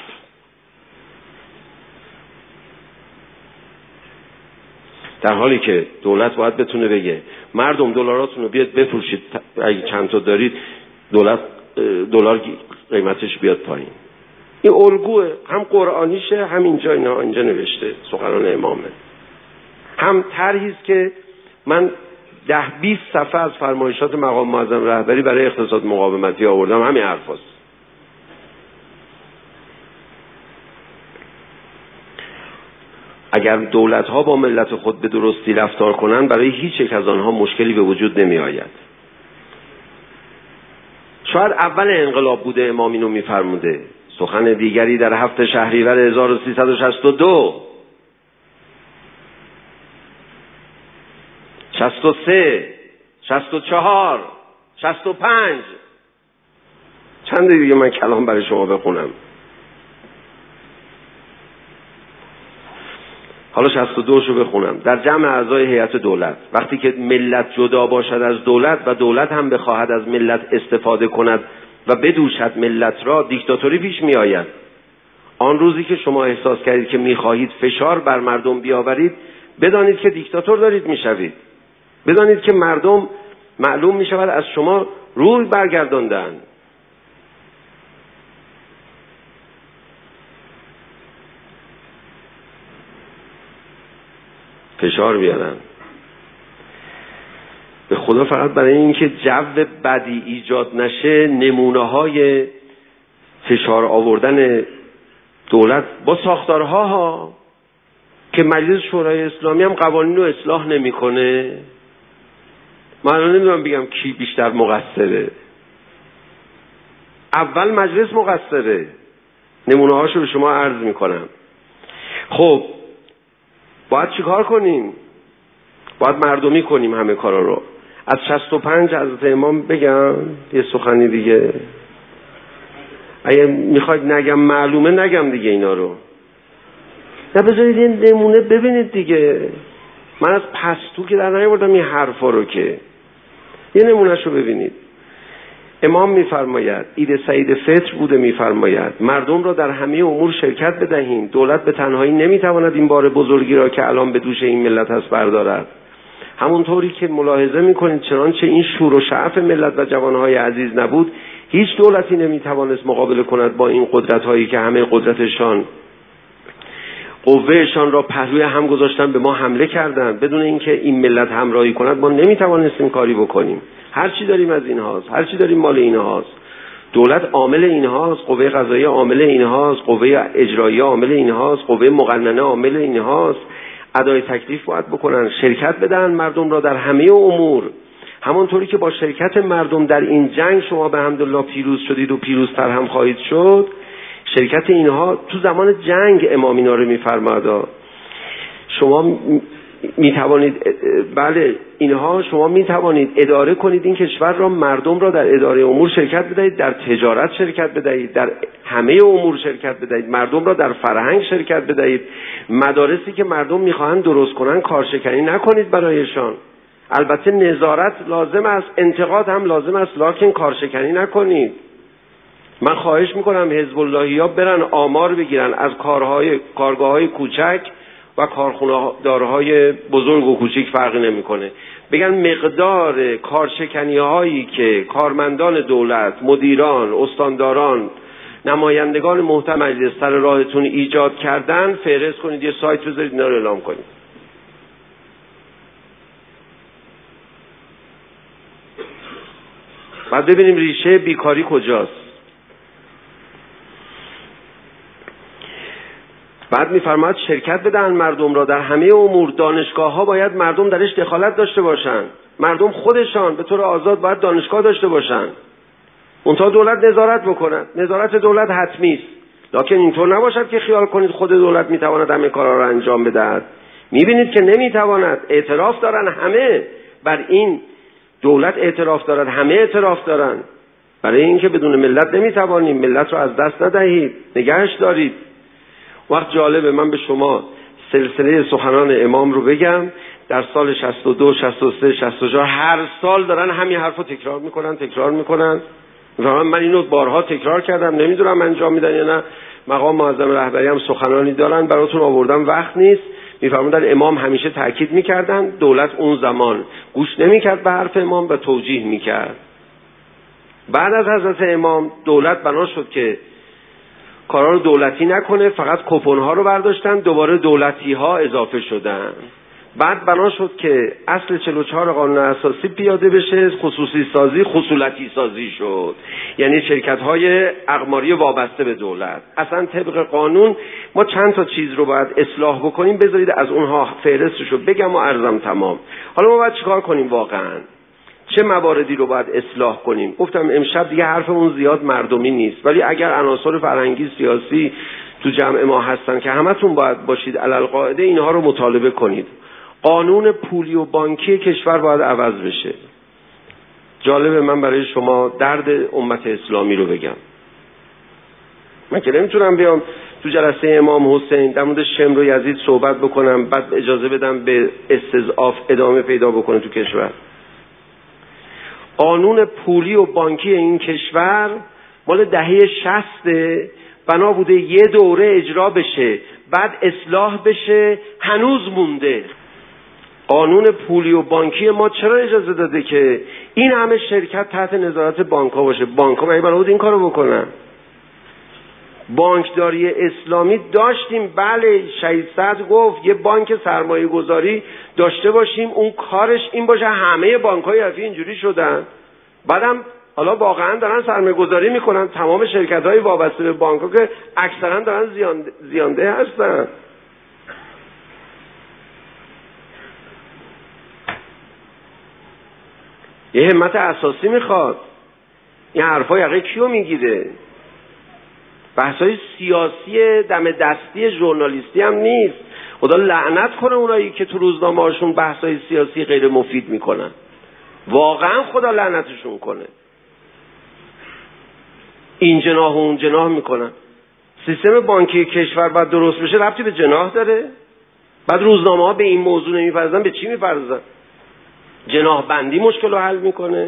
در حالی که دولت باید بتونه بگه مردم دلاراتون رو بیاد بفروشید، اگه چند تا دارید دولت دلار قیمتش بیاد پایین. این الگوه، هم قرآنیشه، هم اینجا اینا اینجا نوشته، سخنان امامه. هم طرحی است که من ده بیست صفحه از فرمایشات مقام معظم رهبری برای اقتصاد مقاومتی آوردم، همین حرفاست. اگر دولت ها با ملت خود به درستی رفتار کنند، برای هیچ یک از آنها مشکلی به وجود نمی آید. شاید اول انقلاب بوده امام اینو میفرموده. سخن دیگری در هفت شهریور هزار و سیصد و شصت و دو، شصت و سه، شصت و چهار، شصت و پنج، چند دیگه من کلام برای شما بخونم. حالا شصت و دو شو بخونم. در جمع اعضای هیئت دولت، وقتی که ملت جدا باشد از دولت و دولت هم بخواهد از ملت استفاده کند و بدوشد ملت را، دیکتاتوری پیش می آید. آن روزی که شما احساس کردید که می خواهید فشار بر مردم بیاورید، بدانید که دیکتاتور دارید می شوید. بدانید که مردم معلوم می شود از شما روی برگرداندند. فشار بیارن. به خدا فقط برای اینکه جو بدی ایجاد نشه، نمونه های فشار آوردن دولت با ساختارها ها که مجلس شورای اسلامی هم قوانین رو اصلاح نمیکنه. من نمیدونم بگم کی بیشتر مقصره. اول مجلس مقصره. نمونه هاشو به شما عرض میکنم. خب باید چیکار کنیم؟ باید مردمی کنیم همه کارا رو. از شصت و پنج حضرت امام بگم یه سخنی دیگه. اگه میخواید نگم معلومه نگم دیگه اینا رو. نه بذارید این نمونه ببینید دیگه. من از پستو که در نیاوردم این حرفا رو، که یه نمونهشو ببینید. امام میفرماید، عید سعید فطر بوده، میفرماید مردم را در همه امور شرکت بدهیم. دولت به تنهایی نمیتواند این بار بزرگی را که الان به دوش این ملت هست بردارد. همونطوری که ملاحظه میکنید چنانچه این شور و شعف ملت و جوانهای عزیز نبود، هیچ دولتی نمیتوانست مقابله کند با این قدرت‌هایی که همه قدرتشان قوهشان را پهلوی هم گذاشتن، به ما حمله کردند. بدون اینکه این ملت همراهی کند ما نمیتوانستیم کاری بکنیم. هر چی داریم از اینهاست، هر چی داریم مال اینهاست. دولت عامل اینهاست، قوه قضاییه عامل اینهاست، قوه اجراییه عامل اینهاست، قوه مقننه عامل اینهاست. ادای تکلیف باید بکنن، شرکت بدن مردم را در همه امور. همونطوری که با شرکت مردم در این جنگ شما به حمدالله پیروز شدید و پیروزتر هم خواهید شد، شرکت اینها تو زمان جنگ امام اینا رو میفرماید. شما می توانید، بله اینها شما می توانید اداره کنید این کشور را، مردم را در اداره امور شرکت بدهید، در تجارت شرکت بدهید، در همه امور شرکت بدهید، مردم را در فرهنگ شرکت بدهید. مدارسی که مردم میخواهند درست کنن کارشکنی نکنید برایشان. البته نظارت لازم است، انتقاد هم لازم است، لکن کارشکنی نکنید. من خواهش میکنم حزب اللهی ها برن آمار بگیرن از کارهای کارگاه های کوچک و کارخونه دارهای بزرگ و کوچک فرقی نمیکنه، بگن مقدار کارشکنی هایی که کارمندان دولت، مدیران، استانداران، نمایندگان محترم مجلس سر راهتون ایجاد کردن، فهرست کنید، یه سایت بذارید، اینا رو اعلام کنید. بعد ببینیم ریشه بیکاری کجاست. بعد میفرماید شرکت بدن مردم را در همه امور. دانشگاه ها باید مردم درش دخالت داشته باشن، مردم خودشان به طور آزاد باید دانشگاه داشته باشن، اونتا دولت نظارت بکنه. نظارت دولت حتمی است، لکن اینطور نباشد که خیال کنید خود دولت میتواند همه کارا را انجام بدهد. میبینید که نمیتواند. اعتراف دارن همه بر این، دولت اعتراف دارد، همه اعتراف دارن. برای اینکه بدون ملت نمیتوانیم. ملت رو از دست ندهید، نگهش دارید. وقت جالبه، من به شما سلسله سخنان امام رو بگم. در سال شصت و دو، شصت و سه، شصت و چهار هر سال دارن همین حرفو تکرار میکنن تکرار میکنن من اینو بارها تکرار کردم، نمیدونم انجام میدن یا نه. مقام معظم رهبری هم سخنانی دارن، براتون آوردم، وقت نیست. میفرمودن امام همیشه تاکید میکردن، دولت اون زمان گوش نمیکرد به حرف امام و توجیه میکرد. بعد از حضرت امام دولت بنا شد که کارا رو دولتی نکنه، فقط کوپن ها رو برداشتن، دوباره دولتی ها اضافه شدن. بعد بنا شد که اصل چهل و چهار قانون اساسی پیاده بشه، خصوصی سازی خصولتی سازی شد، یعنی شرکت های اقماری وابسته به دولت. اصلا طبق قانون ما چند تا چیز رو باید اصلاح بکنیم، بذارید از اونها فهرستشو بگم و عرضم تمام. حالا ما باید چیکار کنیم واقعا؟ چه مواردی رو باید اصلاح کنیم؟ گفتم امشب دیگه حرفمون زیاد مردمی نیست، ولی اگر عناصر فرهنگی سیاسی تو جمع ما هستن که همتون باید باشید علالقاعده اینها رو مطالبه کنید. قانون پولی و بانکی کشور باید عوض بشه. جالبه، من برای شما درد امت اسلامی رو بگم. من که نمیتونم بیام تو جلسه امام حسین در مورد شمر و یزید صحبت بکنم بعد اجازه بدم به استضعاف ادامه پیدا بکنه تو کشور. قانون پولی و بانکی این کشور مال دهه شصت، بنا بوده یه دوره اجرا بشه بعد اصلاح بشه، هنوز مونده. قانون پولی و بانکی ما چرا اجازه داده که این همه شرکت تحت نظارت بانک‌ها باشه؟ بانک‌ها مگه بلد این کارو بکنن؟ بانکداری اسلامی داشتیم، بله، شهید سعد گفت یه بانک سرمایه گذاری داشته باشیم، اون کارش این باشه. همه بانک‌های افی اینجوری شدن. بعدم حالا واقعا دارن سرمایه گذاری میکنن، تمام شرکت‌های وابسته به بانک‌ها که اکثرا دارن زیانده, زیانده هستن. یه همت اساسی میخواد. این حرفا یقه کیو میگیره؟ بحثای سیاسی دم دستی ژورنالیستی هم نیست. خدا لعنت کنه اونایی که تو روزنامه هاشون بحثای سیاسی غیر مفید میکنن. واقعا خدا لعنتشون کنه. این جناح و اون جناح میکنن. سیستم بانکی کشور باید درست بشه، ربطی به جناح داره؟ بعد روزنامه ها به این موضوع نمیپردازن، به چی میپردازن؟ جناح بندی مشکل رو حل میکنه؟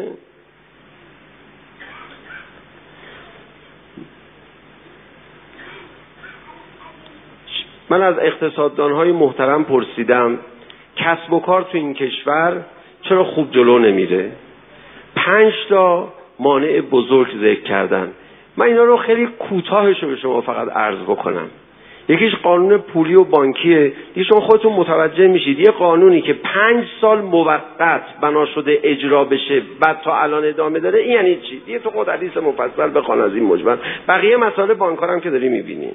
من از اقتصاددانهای محترم پرسیدم کسب و کار تو این کشور چرا خوب جلو نمیره؟ پنج تا مانع بزرگ ذکر کردن. من اینا رو خیلی کوتاهش رو به شما فقط عرض بکنم. یکیش قانون پولی و بانکیه. دیگه شما خودتون متوجه میشید یه قانونی که پنج سال موقت بنا شده اجرا بشه بعد تا الان ادامه داره، این یعنی چی؟ دیگه تو خود حدیث مفصل بخوان از این مجمل. بقیه مسائل بانک‌ها هم که داری میبینی.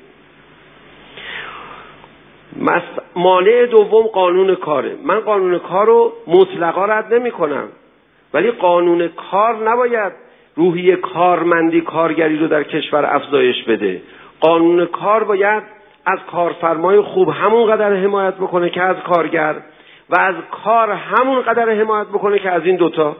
مانع دوم قانون کاره. من قانون کار رو مطلقا رد نمی کنم، ولی قانون کار نباید روحیه کارمندی کارگری رو در کشور افزایش بده. قانون کار باید از کارفرمای خوب همون قدر حمایت بکنه که از کارگر، و از کار همون قدر حمایت بکنه که از این دوتا.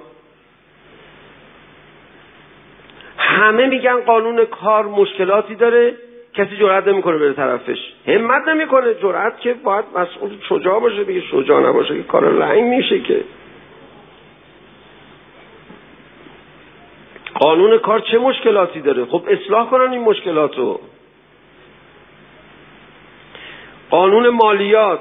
همه میگن قانون کار مشکلاتی داره، کسی جرئت نمیکنه بره طرفش، همت نمیکنه. جرأت که باید مسئول شجاع باشه، دیگه شجاع نباشه که کار لنگ میشه. که قانون کار چه مشکلاتی داره؟ خب اصلاح کنن این مشکلاتو. قانون مالیات،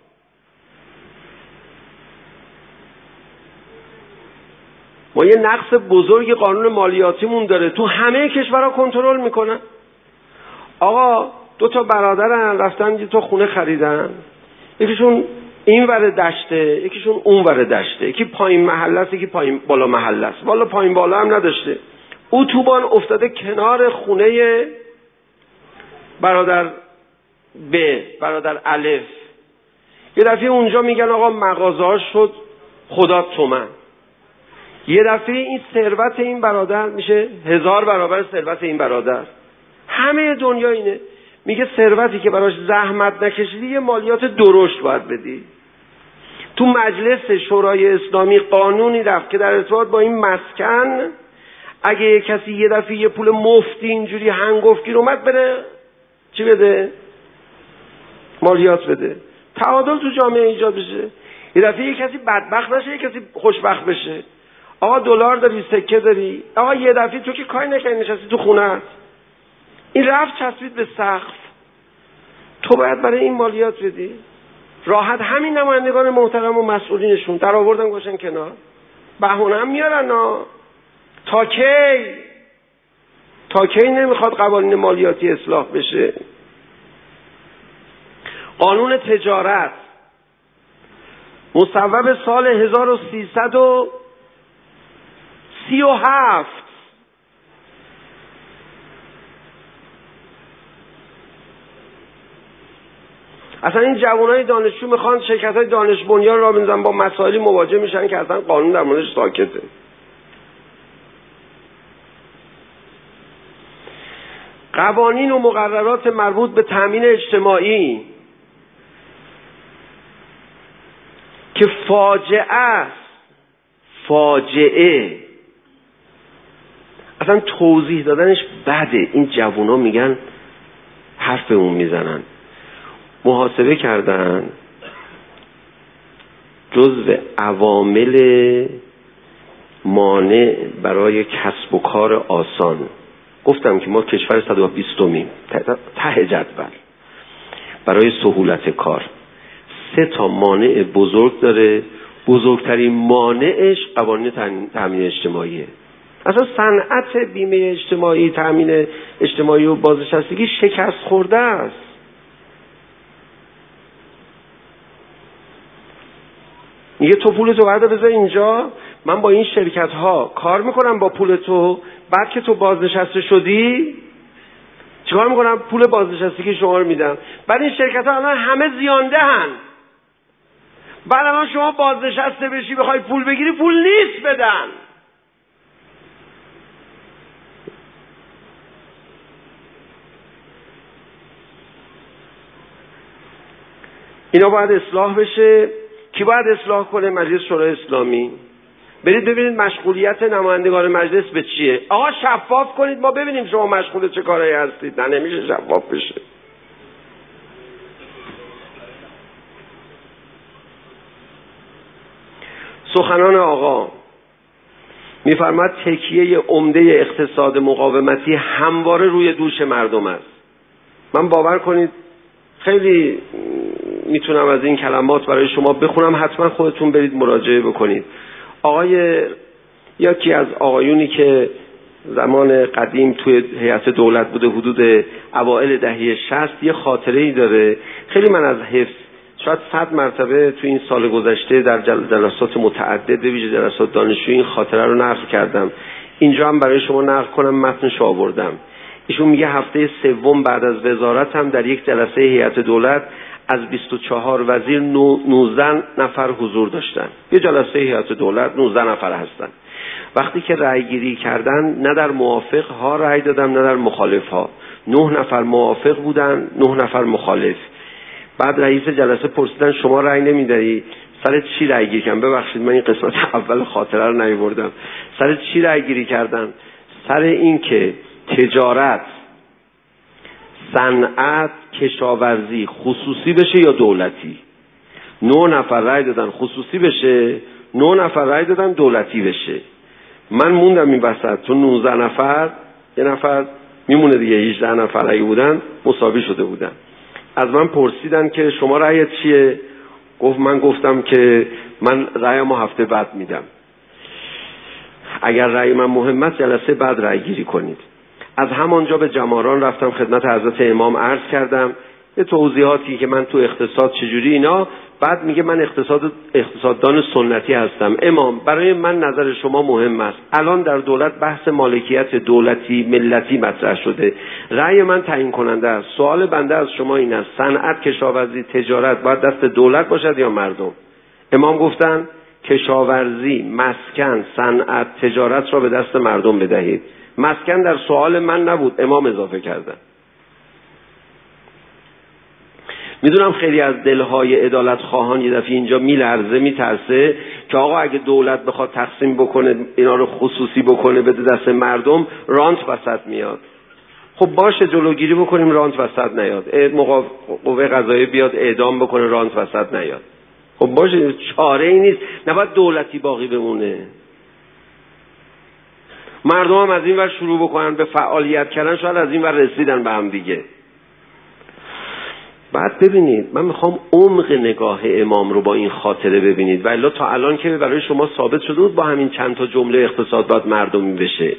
ما یه نقص بزرگ قانون مالیاتیمون داره، تو همه کشورها کنترل میکنن. آقا دو تا برادرن رفتن یه تا خونه خریدن، یکیشون این ور دشته یکیشون اون ور دشته، یکی پایین محله است یکی پایین بالا محله است. والا پایین بالا هم نداشته، اتوبان افتاده کنار خونه برادر ب، برادر الف. یه دفعه اونجا میگن آقا مغازه‌اش شد خدا تومن. یه دفعه این ثروت این برادر میشه هزار برابر ثروت این برادر. همه دنیا اینه، میگه ثروتی که براش زحمت نکشیدی یه مالیات درشت باید بدی. تو مجلس شورای اسلامی قانونی رفت که در ارتباط با این مسکن اگه یه کسی یه دفعه یه پول مفتی اینجوری هنگفگیر اومد بره چی بده؟ مالیات بده. تعادل تو جامعه ایجاد بشه. یه دفعه یه کسی بدبخت نشه یه کسی خوشبخت بشه. آقا دلار داری، سکه داری، آقا یه دفعه تو که کاری نکنی نشستی تو خونه‌ات، این رفت چسبید به سقف، تو باید برای این مالیات بدی. راحت همین نمایندگان محترم و مسئولینشون در آوردن گوشن کنار، بهونه هم میارن ها. تا کی تا کی نمیخواد قوانین مالیاتی اصلاح بشه؟ قانون تجارت مصوب سال هزار و سیصد و سی و هفت، اصلا این جوانای دانشجو میخوان شرکت‌های دانش بنیان را بندازن، با مسائلی مواجه میشن که اصلا قانون در موردش ساکته. قوانین و مقررات مربوط به تامین اجتماعی که فاجعه است، فاجعه، اصلا توضیح دادنش بده. این جوونا میگن حرف اون میزنن. محاسبه کردن جزو عوامل مانع برای کسب و کار آسان، گفتم که ما کشور صد و بیستمیم ته جدول برای سهولت کار، سه تا مانع بزرگ داره. بزرگترین مانعش قوانین تامین اجتماعیه. اصلا صنعت بیمه اجتماعی، تامین اجتماعی و بازنشستگی شکست خورده است. میگه تو پول تو برده بذار اینجا، من با این شرکت ها کار میکنم با پول تو، بعد که تو بازنشسته شدی چیکار میکنم؟ پول بازنشستگی شما رو میدم. بعد این شرکت ها الان همه زیانده هن، بعد الان شما بازنشسته بشی بخوای پول بگیری پول نیست بدن. اینا باید اصلاح بشه. کی باید اصلاح کنه؟ مجلس شورای اسلامی. برید ببینید مشغولیت نمایندگان مجلس به چیه. آقا شفاف کنید ما ببینیم شما مشغول چه کارایی هستید. نه نمیشه شفاف بشه. سخنان آقا میفرماد تکیه عمده اقتصاد مقاومتی همواره روی دوش مردم است. من باور کنید خیلی میتونم از این کلمات برای شما بخونم، حتما خودتون برید مراجعه بکنید. آقای یکی از آقایونی که زمان قدیم توی هیئت دولت بوده، حدود اوائل دهه شصت، یه خاطره‌ای داره. خیلی من از حفظ شاید صد مرتبه توی این سال گذشته در جلسات متعدد به ویژه جلسات دانشجویی این خاطره رو نقل کردم. اینجا هم برای شما نقل کنم، متنش آوردم. ایشون میگه هفته سوم بعد از وزارت هم در یک جلسه هیئت دولت از بیست و چهار وزیر نوزده نفر حضور داشتن. یه جلسه هیئت دولت نوزده نفر هستن. وقتی که رأی گیری کردن نه در موافق ها رأی دادن نه در مخالف ها. نه نفر موافق بودن، نه نفر مخالف. بعد رئیس جلسه پرسیدن شما رأی نمیدهی؟ سر چی رأی گیری کردن؟ ببخشید من این قسمت اول خاطره رو نیاوردم. سر چی رأی گیری کردن؟ سر این که تجارت، صنعت، کشاورزی خصوصی بشه یا دولتی. نه نفر رأی دادن خصوصی بشه، نه نفر رأی دادن دولتی بشه. من موندم این وسط، تو نوزده نفر یه نفر میمونه دیگه، هجده نفر اگه بودن مساوی شده بودن. از من پرسیدن که شما رأیت چیه؟ گفت من گفتم که من رأیمو هفته بعد میدم، اگر رأی من مهم است جلسه بعد رأی گیری کنید. از همانجا به جماران رفتم، خدمت حضرت امام عرض کردم یه توضیحاتی که من تو اقتصاد چجوری اینا. بعد میگه من اقتصاد اقتصاددان سنتی هستم. امام برای من نظر شما مهم است. الان در دولت بحث مالکیت دولتی ملتی مطرح شده، رأی من تعیین کننده است. سوال بنده از شما این است صنعت، کشاورزی، تجارت باید دست دولت باشد یا مردم؟ امام گفتن کشاورزی، مسکن، صنعت، تجارت را به دست مردم بدهید. مسکن در سوال من نبود، امام اضافه کردن. میدونم خیلی از دلهای عدالت خواهان یه دفعه اینجا میلرزه، میترسه که آقا اگه دولت بخواد تقسیم بکنه اینا رو خصوصی بکنه بده دست مردم رانت وسط میاد. خب باشه جلوگیری بکنیم رانت وسط نیاد، قوه قضاییه بیاد اعدام بکنه رانت وسط نیاد. خب باشه، چاره ای نیست، نباید دولتی باقی بمونه. مردم هم از این ور شروع بکنن به فعالیت کردن، شاید از این ور رسیدن به هم دیگه. بعد ببینید، من میخوام عمق نگاه امام رو با این خاطره ببینید، ولی تا الان که برای شما ثابت شده بود با همین چند تا جمله اقتصاد باید مردمی بشه.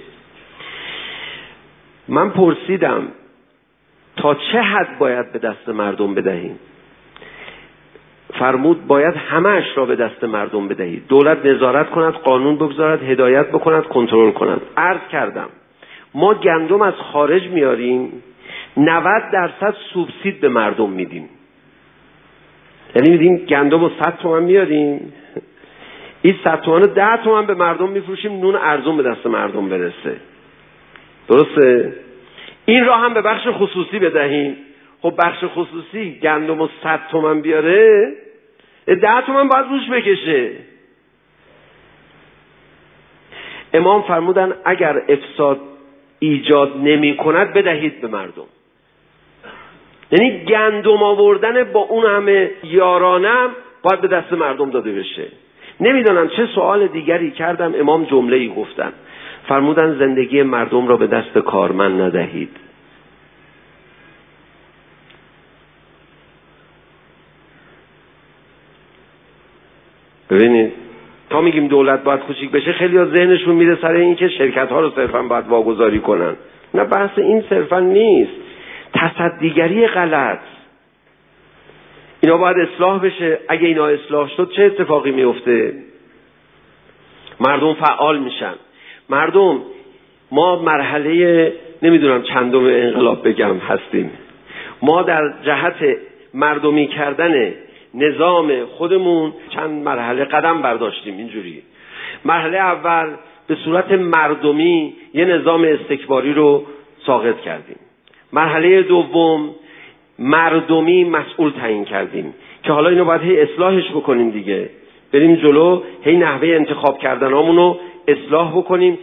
من پرسیدم تا چه حد باید به دست مردم بدهیم؟ فرمود باید همه‌اش را به دست مردم بدهید. دولت نظارت کند، قانون بگذارد، هدایت بکند، کنترل کند. عرض کردم ما گندم از خارج میاریم، نود درصد سوبسید به مردم میدیم. یعنی میدیم گندم رو صد تومن میاریم، این صد تومن رو ده تومن به مردم میفروشیم، نون ارزون به دست مردم برسه. درسته؟ این را هم به بخش خصوصی بدهیم. خب بخش خصوصی گندم رو صد تومن بیاره، ده تومن باید روش بکشه. امام فرمودن اگر افساد ایجاد نمی کند بدهید به مردم. یعنی گندم آوردن با اون همه یارانم باید به دست مردم داده بشه. نمیدونم چه سوال دیگری کردم، امام جمله‌ای گفتن، فرمودن زندگی مردم را به دست کارمند ندهید. ببینید تا میگیم دولت باید کوچیک بشه، خیلی ها ذهنشون میره سر این که شرکت ها رو صرفا باید واگذاری کنن. نه، بحث این صرفا نیست. تصدیگری غلط، اینا باید اصلاح بشه. اگه اینا اصلاح شد چه اتفاقی میفته؟ مردم فعال میشن. مردم، ما مرحله نمیدونم چندم انقلاب بگم هستیم. ما در جهت مردمی کردن نظام خودمون چند مرحله قدم برداشتیم. اینجوری مرحله اول به صورت مردمی یه نظام استکباری رو ساقط کردیم. مرحله دوم مردمی مسئول تعیین کردیم که حالا اینو باید هی اصلاحش بکنیم دیگه، بریم جلو، هی نحوه انتخاب کردنامون رو اصلاح بکنیم.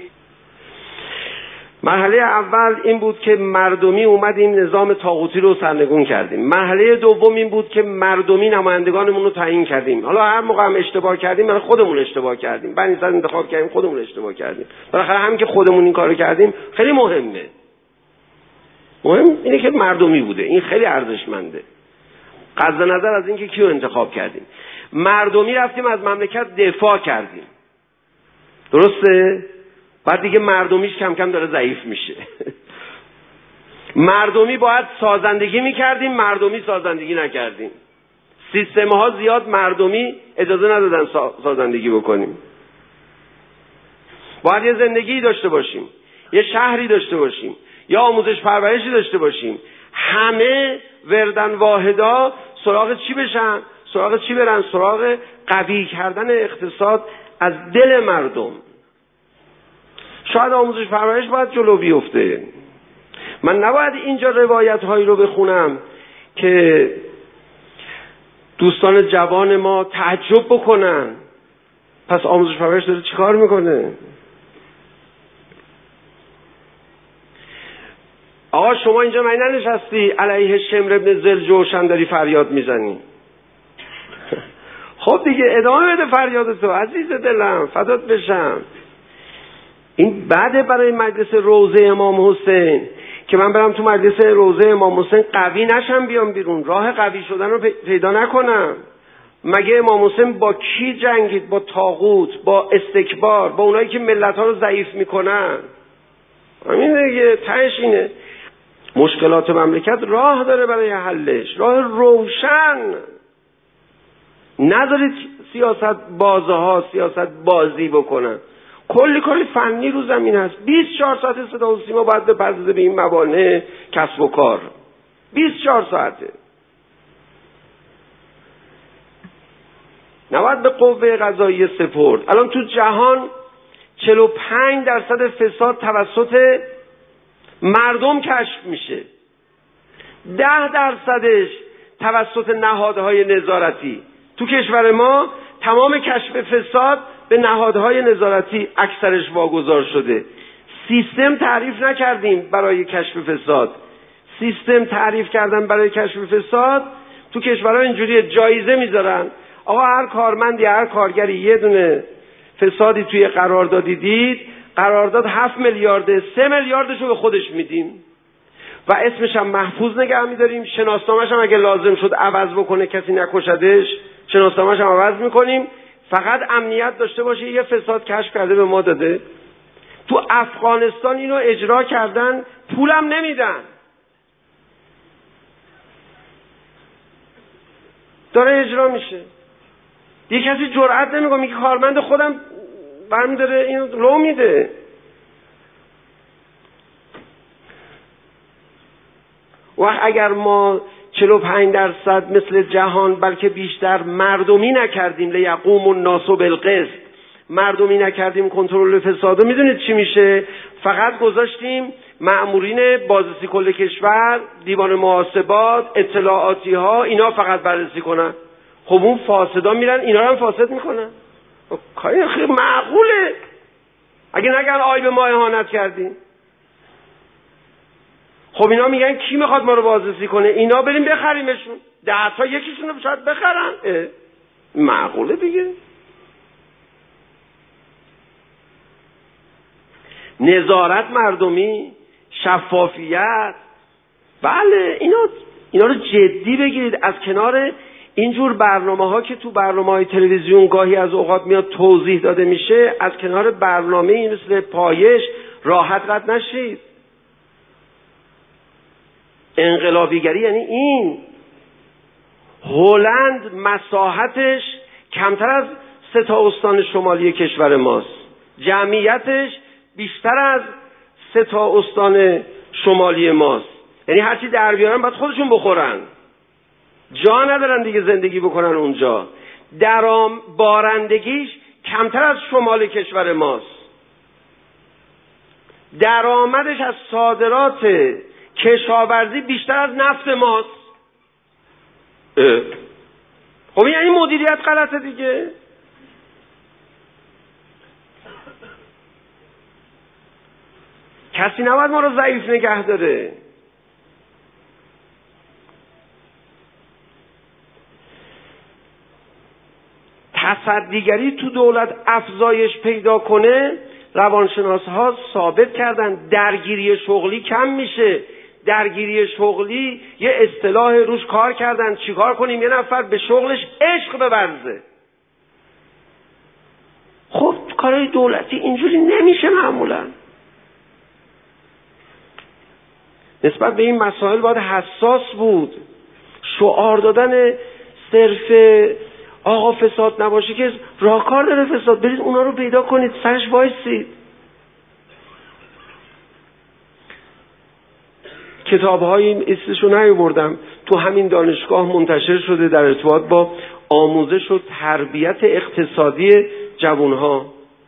مرحله اول این بود که مردمی اومدیم نظام طاغوتی رو سرنگون کردیم. مرحله دوم این بود که مردمی نمایندگانمون رو تعیین کردیم. حالا هر موقع هم اشتباه کردیم، برای خودمون اشتباه کردیم، بنی صد انتخاب کردیم، خودمون اشتباه کردیم. بالاخره هم که خودمون این کارو کردیم خیلی مهمه. مهم اینه که مردمی بوده، این خیلی ارزشمنده. قصد نظر از اینکه کیو انتخاب کردیم، مردمی رفتیم از مملکت دفاع کردیم. درسته؟ بعد دیگه مردمیش کم کم داره ضعیف میشه. مردمی باید سازندگی میکردیم، مردمی سازندگی نکردیم. سیستم ها زیاد مردمی اجازه ندادن سازندگی بکنیم. باید یه زندگی داشته باشیم، یه شهری داشته باشیم، یا آموزش پرورشی داشته باشیم. همه وردن واحدا سراغ چی بشن؟ سراغ چی برن؟ سراغ قوی کردن اقتصاد از دل مردم. شاید آموزش پرورش باید جلو بیفته. من نباید اینجا روایت هایی رو بخونم که دوستان جوان ما تعجب بکنن. پس آموزش پرورش داره چی کار میکنه؟ آقا شما اینجا من ننشستی علیه شمر ابن ذوالجوشن داری فریاد میزنی؟ خب دیگه ادامه بده فریاد تو عزیز دلم، فدات بشم. این بعد برای مجلس روضه امام حسین که من برم تو مجلس روضه امام حسین قوی نشم بیام بیرون، راه قوی شدن رو پیدا نکنم. مگه امام حسین با کی جنگید؟ با طاغوت، با استکبار، با اونایی که ملت ها رو ضعیف میکنن. همین دیگه، تهش اینه. مشکلات مملکت راه داره برای حلش، راه روشن. نذارید سیاست بازه ها سیاست بازی بکنن. کلی کاری فنی رو زمین هست. بیست و چهار ساعت صدا و سیما باید بپردازه به این موانع کسب و کار. بیست و چهار ساعته. نباید به قوه قضاییه سپرد. الان تو جهان چهل و پنج درصد فساد توسط مردم کشف میشه، ده درصدش توسط نهادهای نظارتی. تو کشور ما تمام کشف فساد به نهادهای نظارتی اکثرش واگذار شده. سیستم تعریف نکردیم برای کشف فساد. سیستم تعریف کردن برای کشف فساد تو کشورها اینجوریه، جایزه میذارن. آقا هر کارمندی، هر کارگری یه دونه فسادی توی قراردادی دید، قرارداد هفت میلیارده، سه میلیاردشو به خودش میدیم و اسمش هم محفوظ نگه میداریم. شناسنامه‌ش هم اگه لازم شد عوض بکنه کسی نکشدش، شناسنامه‌ش هم عوض میکنیم. فقط امنیت داشته باشه یه فساد کشف کرده به ما داده. تو افغانستان اینو اجرا کردن، پولم نمیدن. داره اجرا میشه. یه کسی جرئت نمیکنه، میگه کارمند خودم برمی داره اینو رو میده. و اگر ما چهل و پنج درصد مثل جهان بلکه بیشتر مردمی نکردیم، لیقوم الناس بالقسط، مردمی نکردیم کنترل فساد، میدونید چی میشه؟ فقط گذاشتیم مأمورین بازرسی کل کشور، دیوان محاسبات، اطلاعاتی ها، اینا فقط بررسی کنن. خب اون فاسدا میرن اینا رو هم فاسد میکنن. کاری خیلی معقوله. اگه نگن آی به ما اهانت کردیم. خب اینا میگن کی میخواد ما رو بازرسی کنه؟ اینا بریم بخریمشون. ده تا یکیشون رو شاید بخرن. معقوله دیگه. نظارت مردمی، شفافیت، بله اینا اینا رو جدی بگیرید. از کنار اینجور برنامه ها که تو برنامه های تلویزیون گاهی از اوقات میاد توضیح داده میشه، از کنار برنامه مثل پایش راحت رد نشید. انقلابیگری یعنی این. هلند مساحتش کمتر از سه تا استان شمالی کشور ماست، جمعیتش بیشتر از سه تا استان شمالی ماست. یعنی هرچی در بیارن باید خودشون بخورن، جا ندارن دیگه زندگی بکنن اونجا. درام بارندگیش کمتر از شمال کشور ماست. درآمدش از صادرات کشاورزی بیشتر از نفت ماست. خب یعنی مدیریت غلطه دیگه. کسی نباید ما رو ضعیف نگه داره. تصدیگری تو دولت افزایش پیدا کنه، روانشناس ها ثابت کردن درگیری شغلی کم میشه. درگیری شغلی یه اصطلاح روش کار کردن، چیکار کنیم یه نفر به شغلش عشق بورزه. خب کارهای دولتی اینجوری نمیشه معمولا. نسبت به این مسائل باید حساس بود. شعار دادن صرف آقا فساد نباشه که راهکار داره فساد، برید اونا رو پیدا کنید، سرش وایسید. کتاب‌های اسمشو نیاوردم، تو همین دانشگاه منتشر شده در ارتباط با آموزش و تربیت اقتصادی جوانها.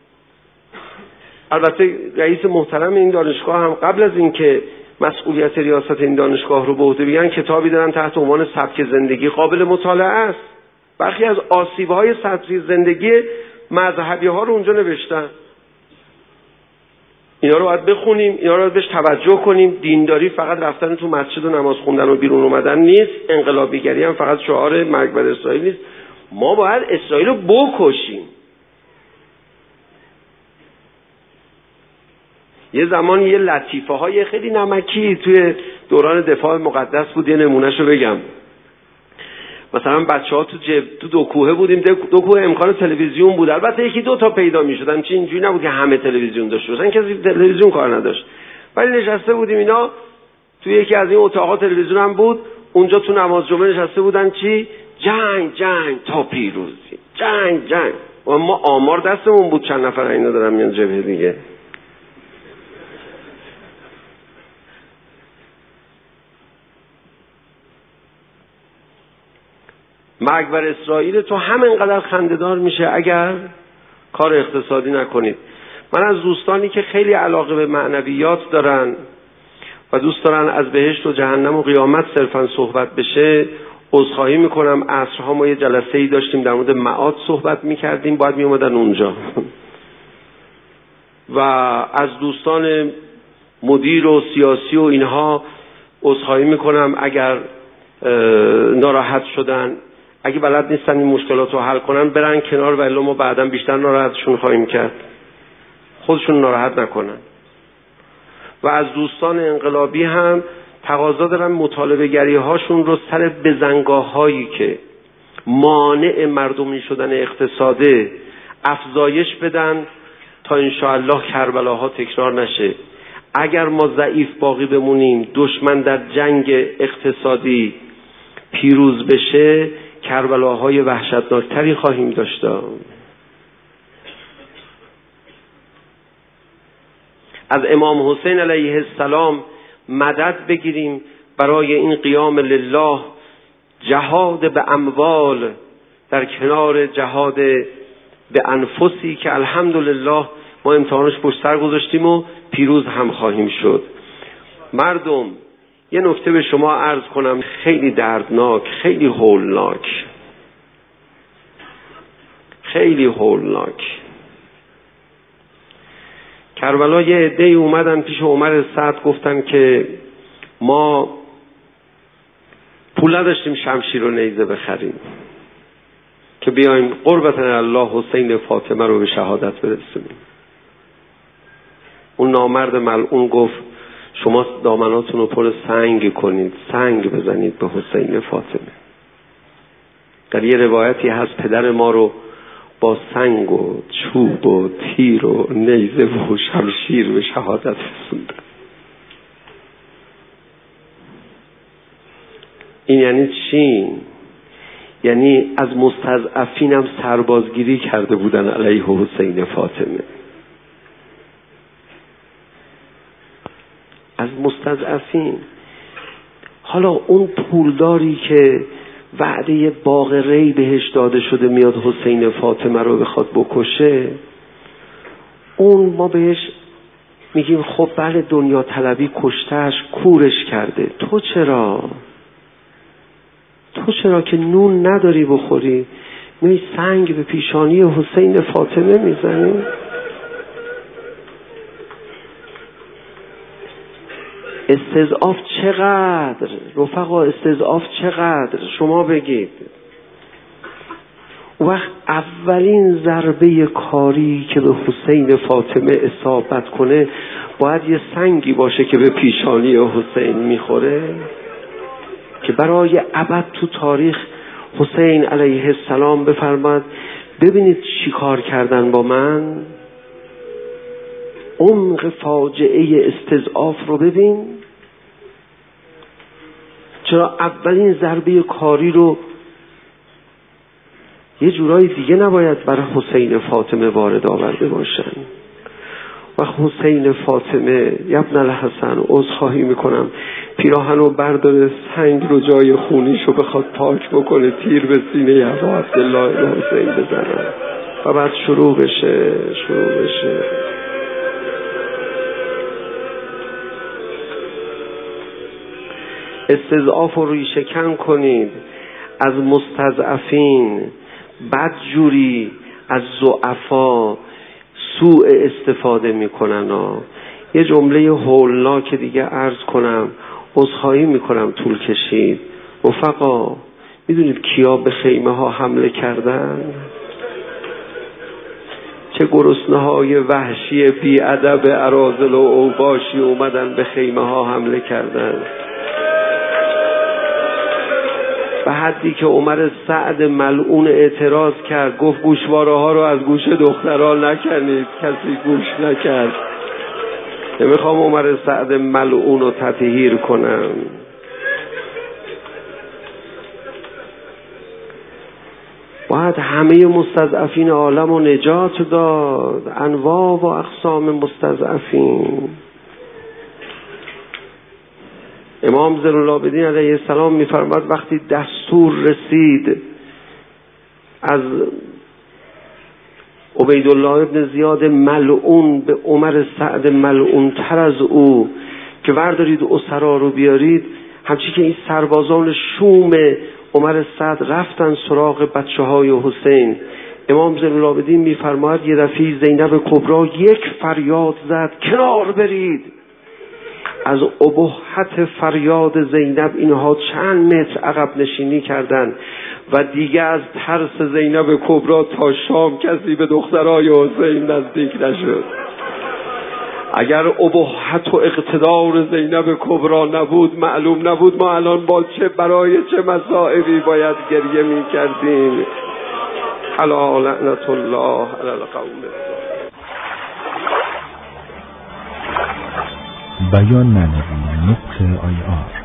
البته رئیس محترم این دانشگاه هم قبل از اینکه مسئولیت ریاست این دانشگاه رو به عهده بگیرن کتابی دارن تحت عنوان سبک زندگی، قابل مطالعه است. برخی از آسیب‌های سطحی زندگی مذهبی ها رو اونجا نوشتن. اینا رو باید بخونیم، اینا رو باید بهش توجه کنیم. دینداری فقط رفتن تو مسجد و نماز خوندن و بیرون اومدن نیست. انقلابیگری هم فقط شعار مرگ بر اسرائیل نیست. ما باید اسرائیل رو بکشیم. یه زمان یه لطیفه های خیلی نمکی توی دوران دفاع مقدس بود. یه نمونهشو بگم. مثلا بچه ها تو جب تو دو کوهه بودیم، دو کوه امکان تلویزیون بود، البته یکی دو تا پیدا میشدن، چه اینجوری نبود که همه تلویزیون داشته باشن، کسی تلویزیون کار نداشت، ولی نشسته بودیم اینا تو یکی از این اتاقا تلویزیون هم بود، اونجا تو نماز جمعه نشسته بودن چی؟ جنگ جنگ تا پیروزی، جنگ جنگ. و ما آمار دستمون بود چند نفر اینا دارن میان جبهه دیگه. مرگ بر اسرائیل تو همینقدر خنده‌دار میشه اگر کار اقتصادی نکنید. من از دوستانی که خیلی علاقه به معنویات دارن و دوست دارن از بهشت و جهنم و قیامت صرفا صحبت بشه عذرخواهی میکنم. عصرها ما یه جلسه‌ای داشتیم در مورد معاد صحبت میکردیم، باید میومدن اونجا و از دوستان مدیر و سیاسی و اینها عذرخواهی میکنم اگر ناراحت شدن. اگه بلد نیستن این مشکلات رو حل کنن برن کنار، ولی ما بعداً بیشتر ناراحتشون خواهیم کرد. خودشون ناراحت نکنن. و از دوستان انقلابی هم تقاضا دارن مطالبه گری هاشون رو سر بزنگاه هایی که مانع مردمی شدن اقتصاده افزایش بدن تا انشاءالله کربلاها تکرار نشه. اگر ما ضعیف باقی بمونیم، دشمن در جنگ اقتصادی پیروز بشه، کربلاهای وحشتناکتری خواهیم داشت. از امام حسین علیه السلام مدد بگیریم برای این قیام لله، جهاد به اموال در کنار جهاد به انفسی که الحمدلله ما امتحانش پشت سر گذاشتیم و پیروز هم خواهیم شد. مردم، یه نکته به شما عرض کنم خیلی دردناک، خیلی هولناک، خیلی هولناک. کربلا یه عده‌ای اومدن پیش عمر سعد گفتن که ما پول نداشتیم شمشیر و نیزه بخریم که بیایم قربتن الله حسین فاطمه رو به شهادت برسونیم. اون نامرد ملعون گفت شما دامناتون رو پر سنگ کنید، سنگ بزنید به حسین فاطمه. در یه روایتی هست پدر ما رو با سنگ و چوب و تیر و نیزه و شمشیر به شهادت رسوندن. این یعنی چی؟ یعنی از مستضعفین هم سربازگیری کرده بودن علیه حسین فاطمه. از مستضعفین. حالا اون پولداری که وعده باغ ری بهش داده شده میاد حسین فاطمه رو بخواد بکشه، اون ما بهش میگیم خب بله دنیا طلبی کشتش، کورش کرده، تو چرا؟ تو چرا که نون نداری بخوری میای سنگ به پیشانی حسین فاطمه میزنی؟ استضعاف چقدر رفقا، استضعاف چقدر شما بگید. وقت اولین ضربه کاری که به حسین فاطمه اصابت کنه باید یه سنگی باشه که به پیشانی حسین میخوره که برای ابد تو تاریخ حسین علیه السلام بفرماد ببینید چی کار کردن با من. عمق فاجعه استضعاف رو ببین. چرا اولین ضربه کاری رو یه جورای دیگه نباید برای حسین فاطمه وارد آورده باشن؟ و حسین فاطمه ابن الحسن عذرخواهی میکنم پیراهن رو برداره سنگ رو جای خونیشو بخواد پاک بکنه، تیر به سینه ابا عبدالله حسین بزنه و بعد شروع بشه شروع بشه استضعاف رو ریشه کن کنید. از مستضعفین، بدجوری از ضعفا سوء استفاده میکنن ها. یه جمله هولناک دیگه عرض کنم، عذرخواهی میکنم طول کشید. رفقا میدونید کیا به خیمه ها حمله کردن؟ چه گرسنه‌های وحشی بی‌ادب اراذل و اوباشی اومدن به خیمه ها حمله کردن. به حدی که عمر سعد ملعون اعتراض کرد، گفت گوشواره ها رو از گوش دختران نکنید. کسی گوش نکرد. نمیخوام عمر سعد ملعون رو تطهیر کنم. باید همه مستضعفین عالم رو نجات داد. انواع و اقسام مستضعفین. امام زین العابدین علیه السلام میفرماد وقتی دستور رسید از عبیدالله ابن زیاد ملعون به عمر سعد ملعون تر از او که وردارید اسرا رو بیارید، همچی که این سربازان شوم عمر سعد رفتن سراغ بچه های حسین، امام زین العابدین میفرماید یه دفعه زینب کبرا یک فریاد زد کنار برید. از ابهت فریاد زینب اینها چند متر عقب نشینی کردند و دیگه از ترس زینب کبرا تا شام کسی به دخترای حسین نزدیک نشد. اگر ابهت و اقتدار زینب کبرا نبود، معلوم نبود ما الان با چه برای چه مصائبی باید گریه می کردیم. الا لعنت الله علی القوم. بیان معنوی نطق آی آر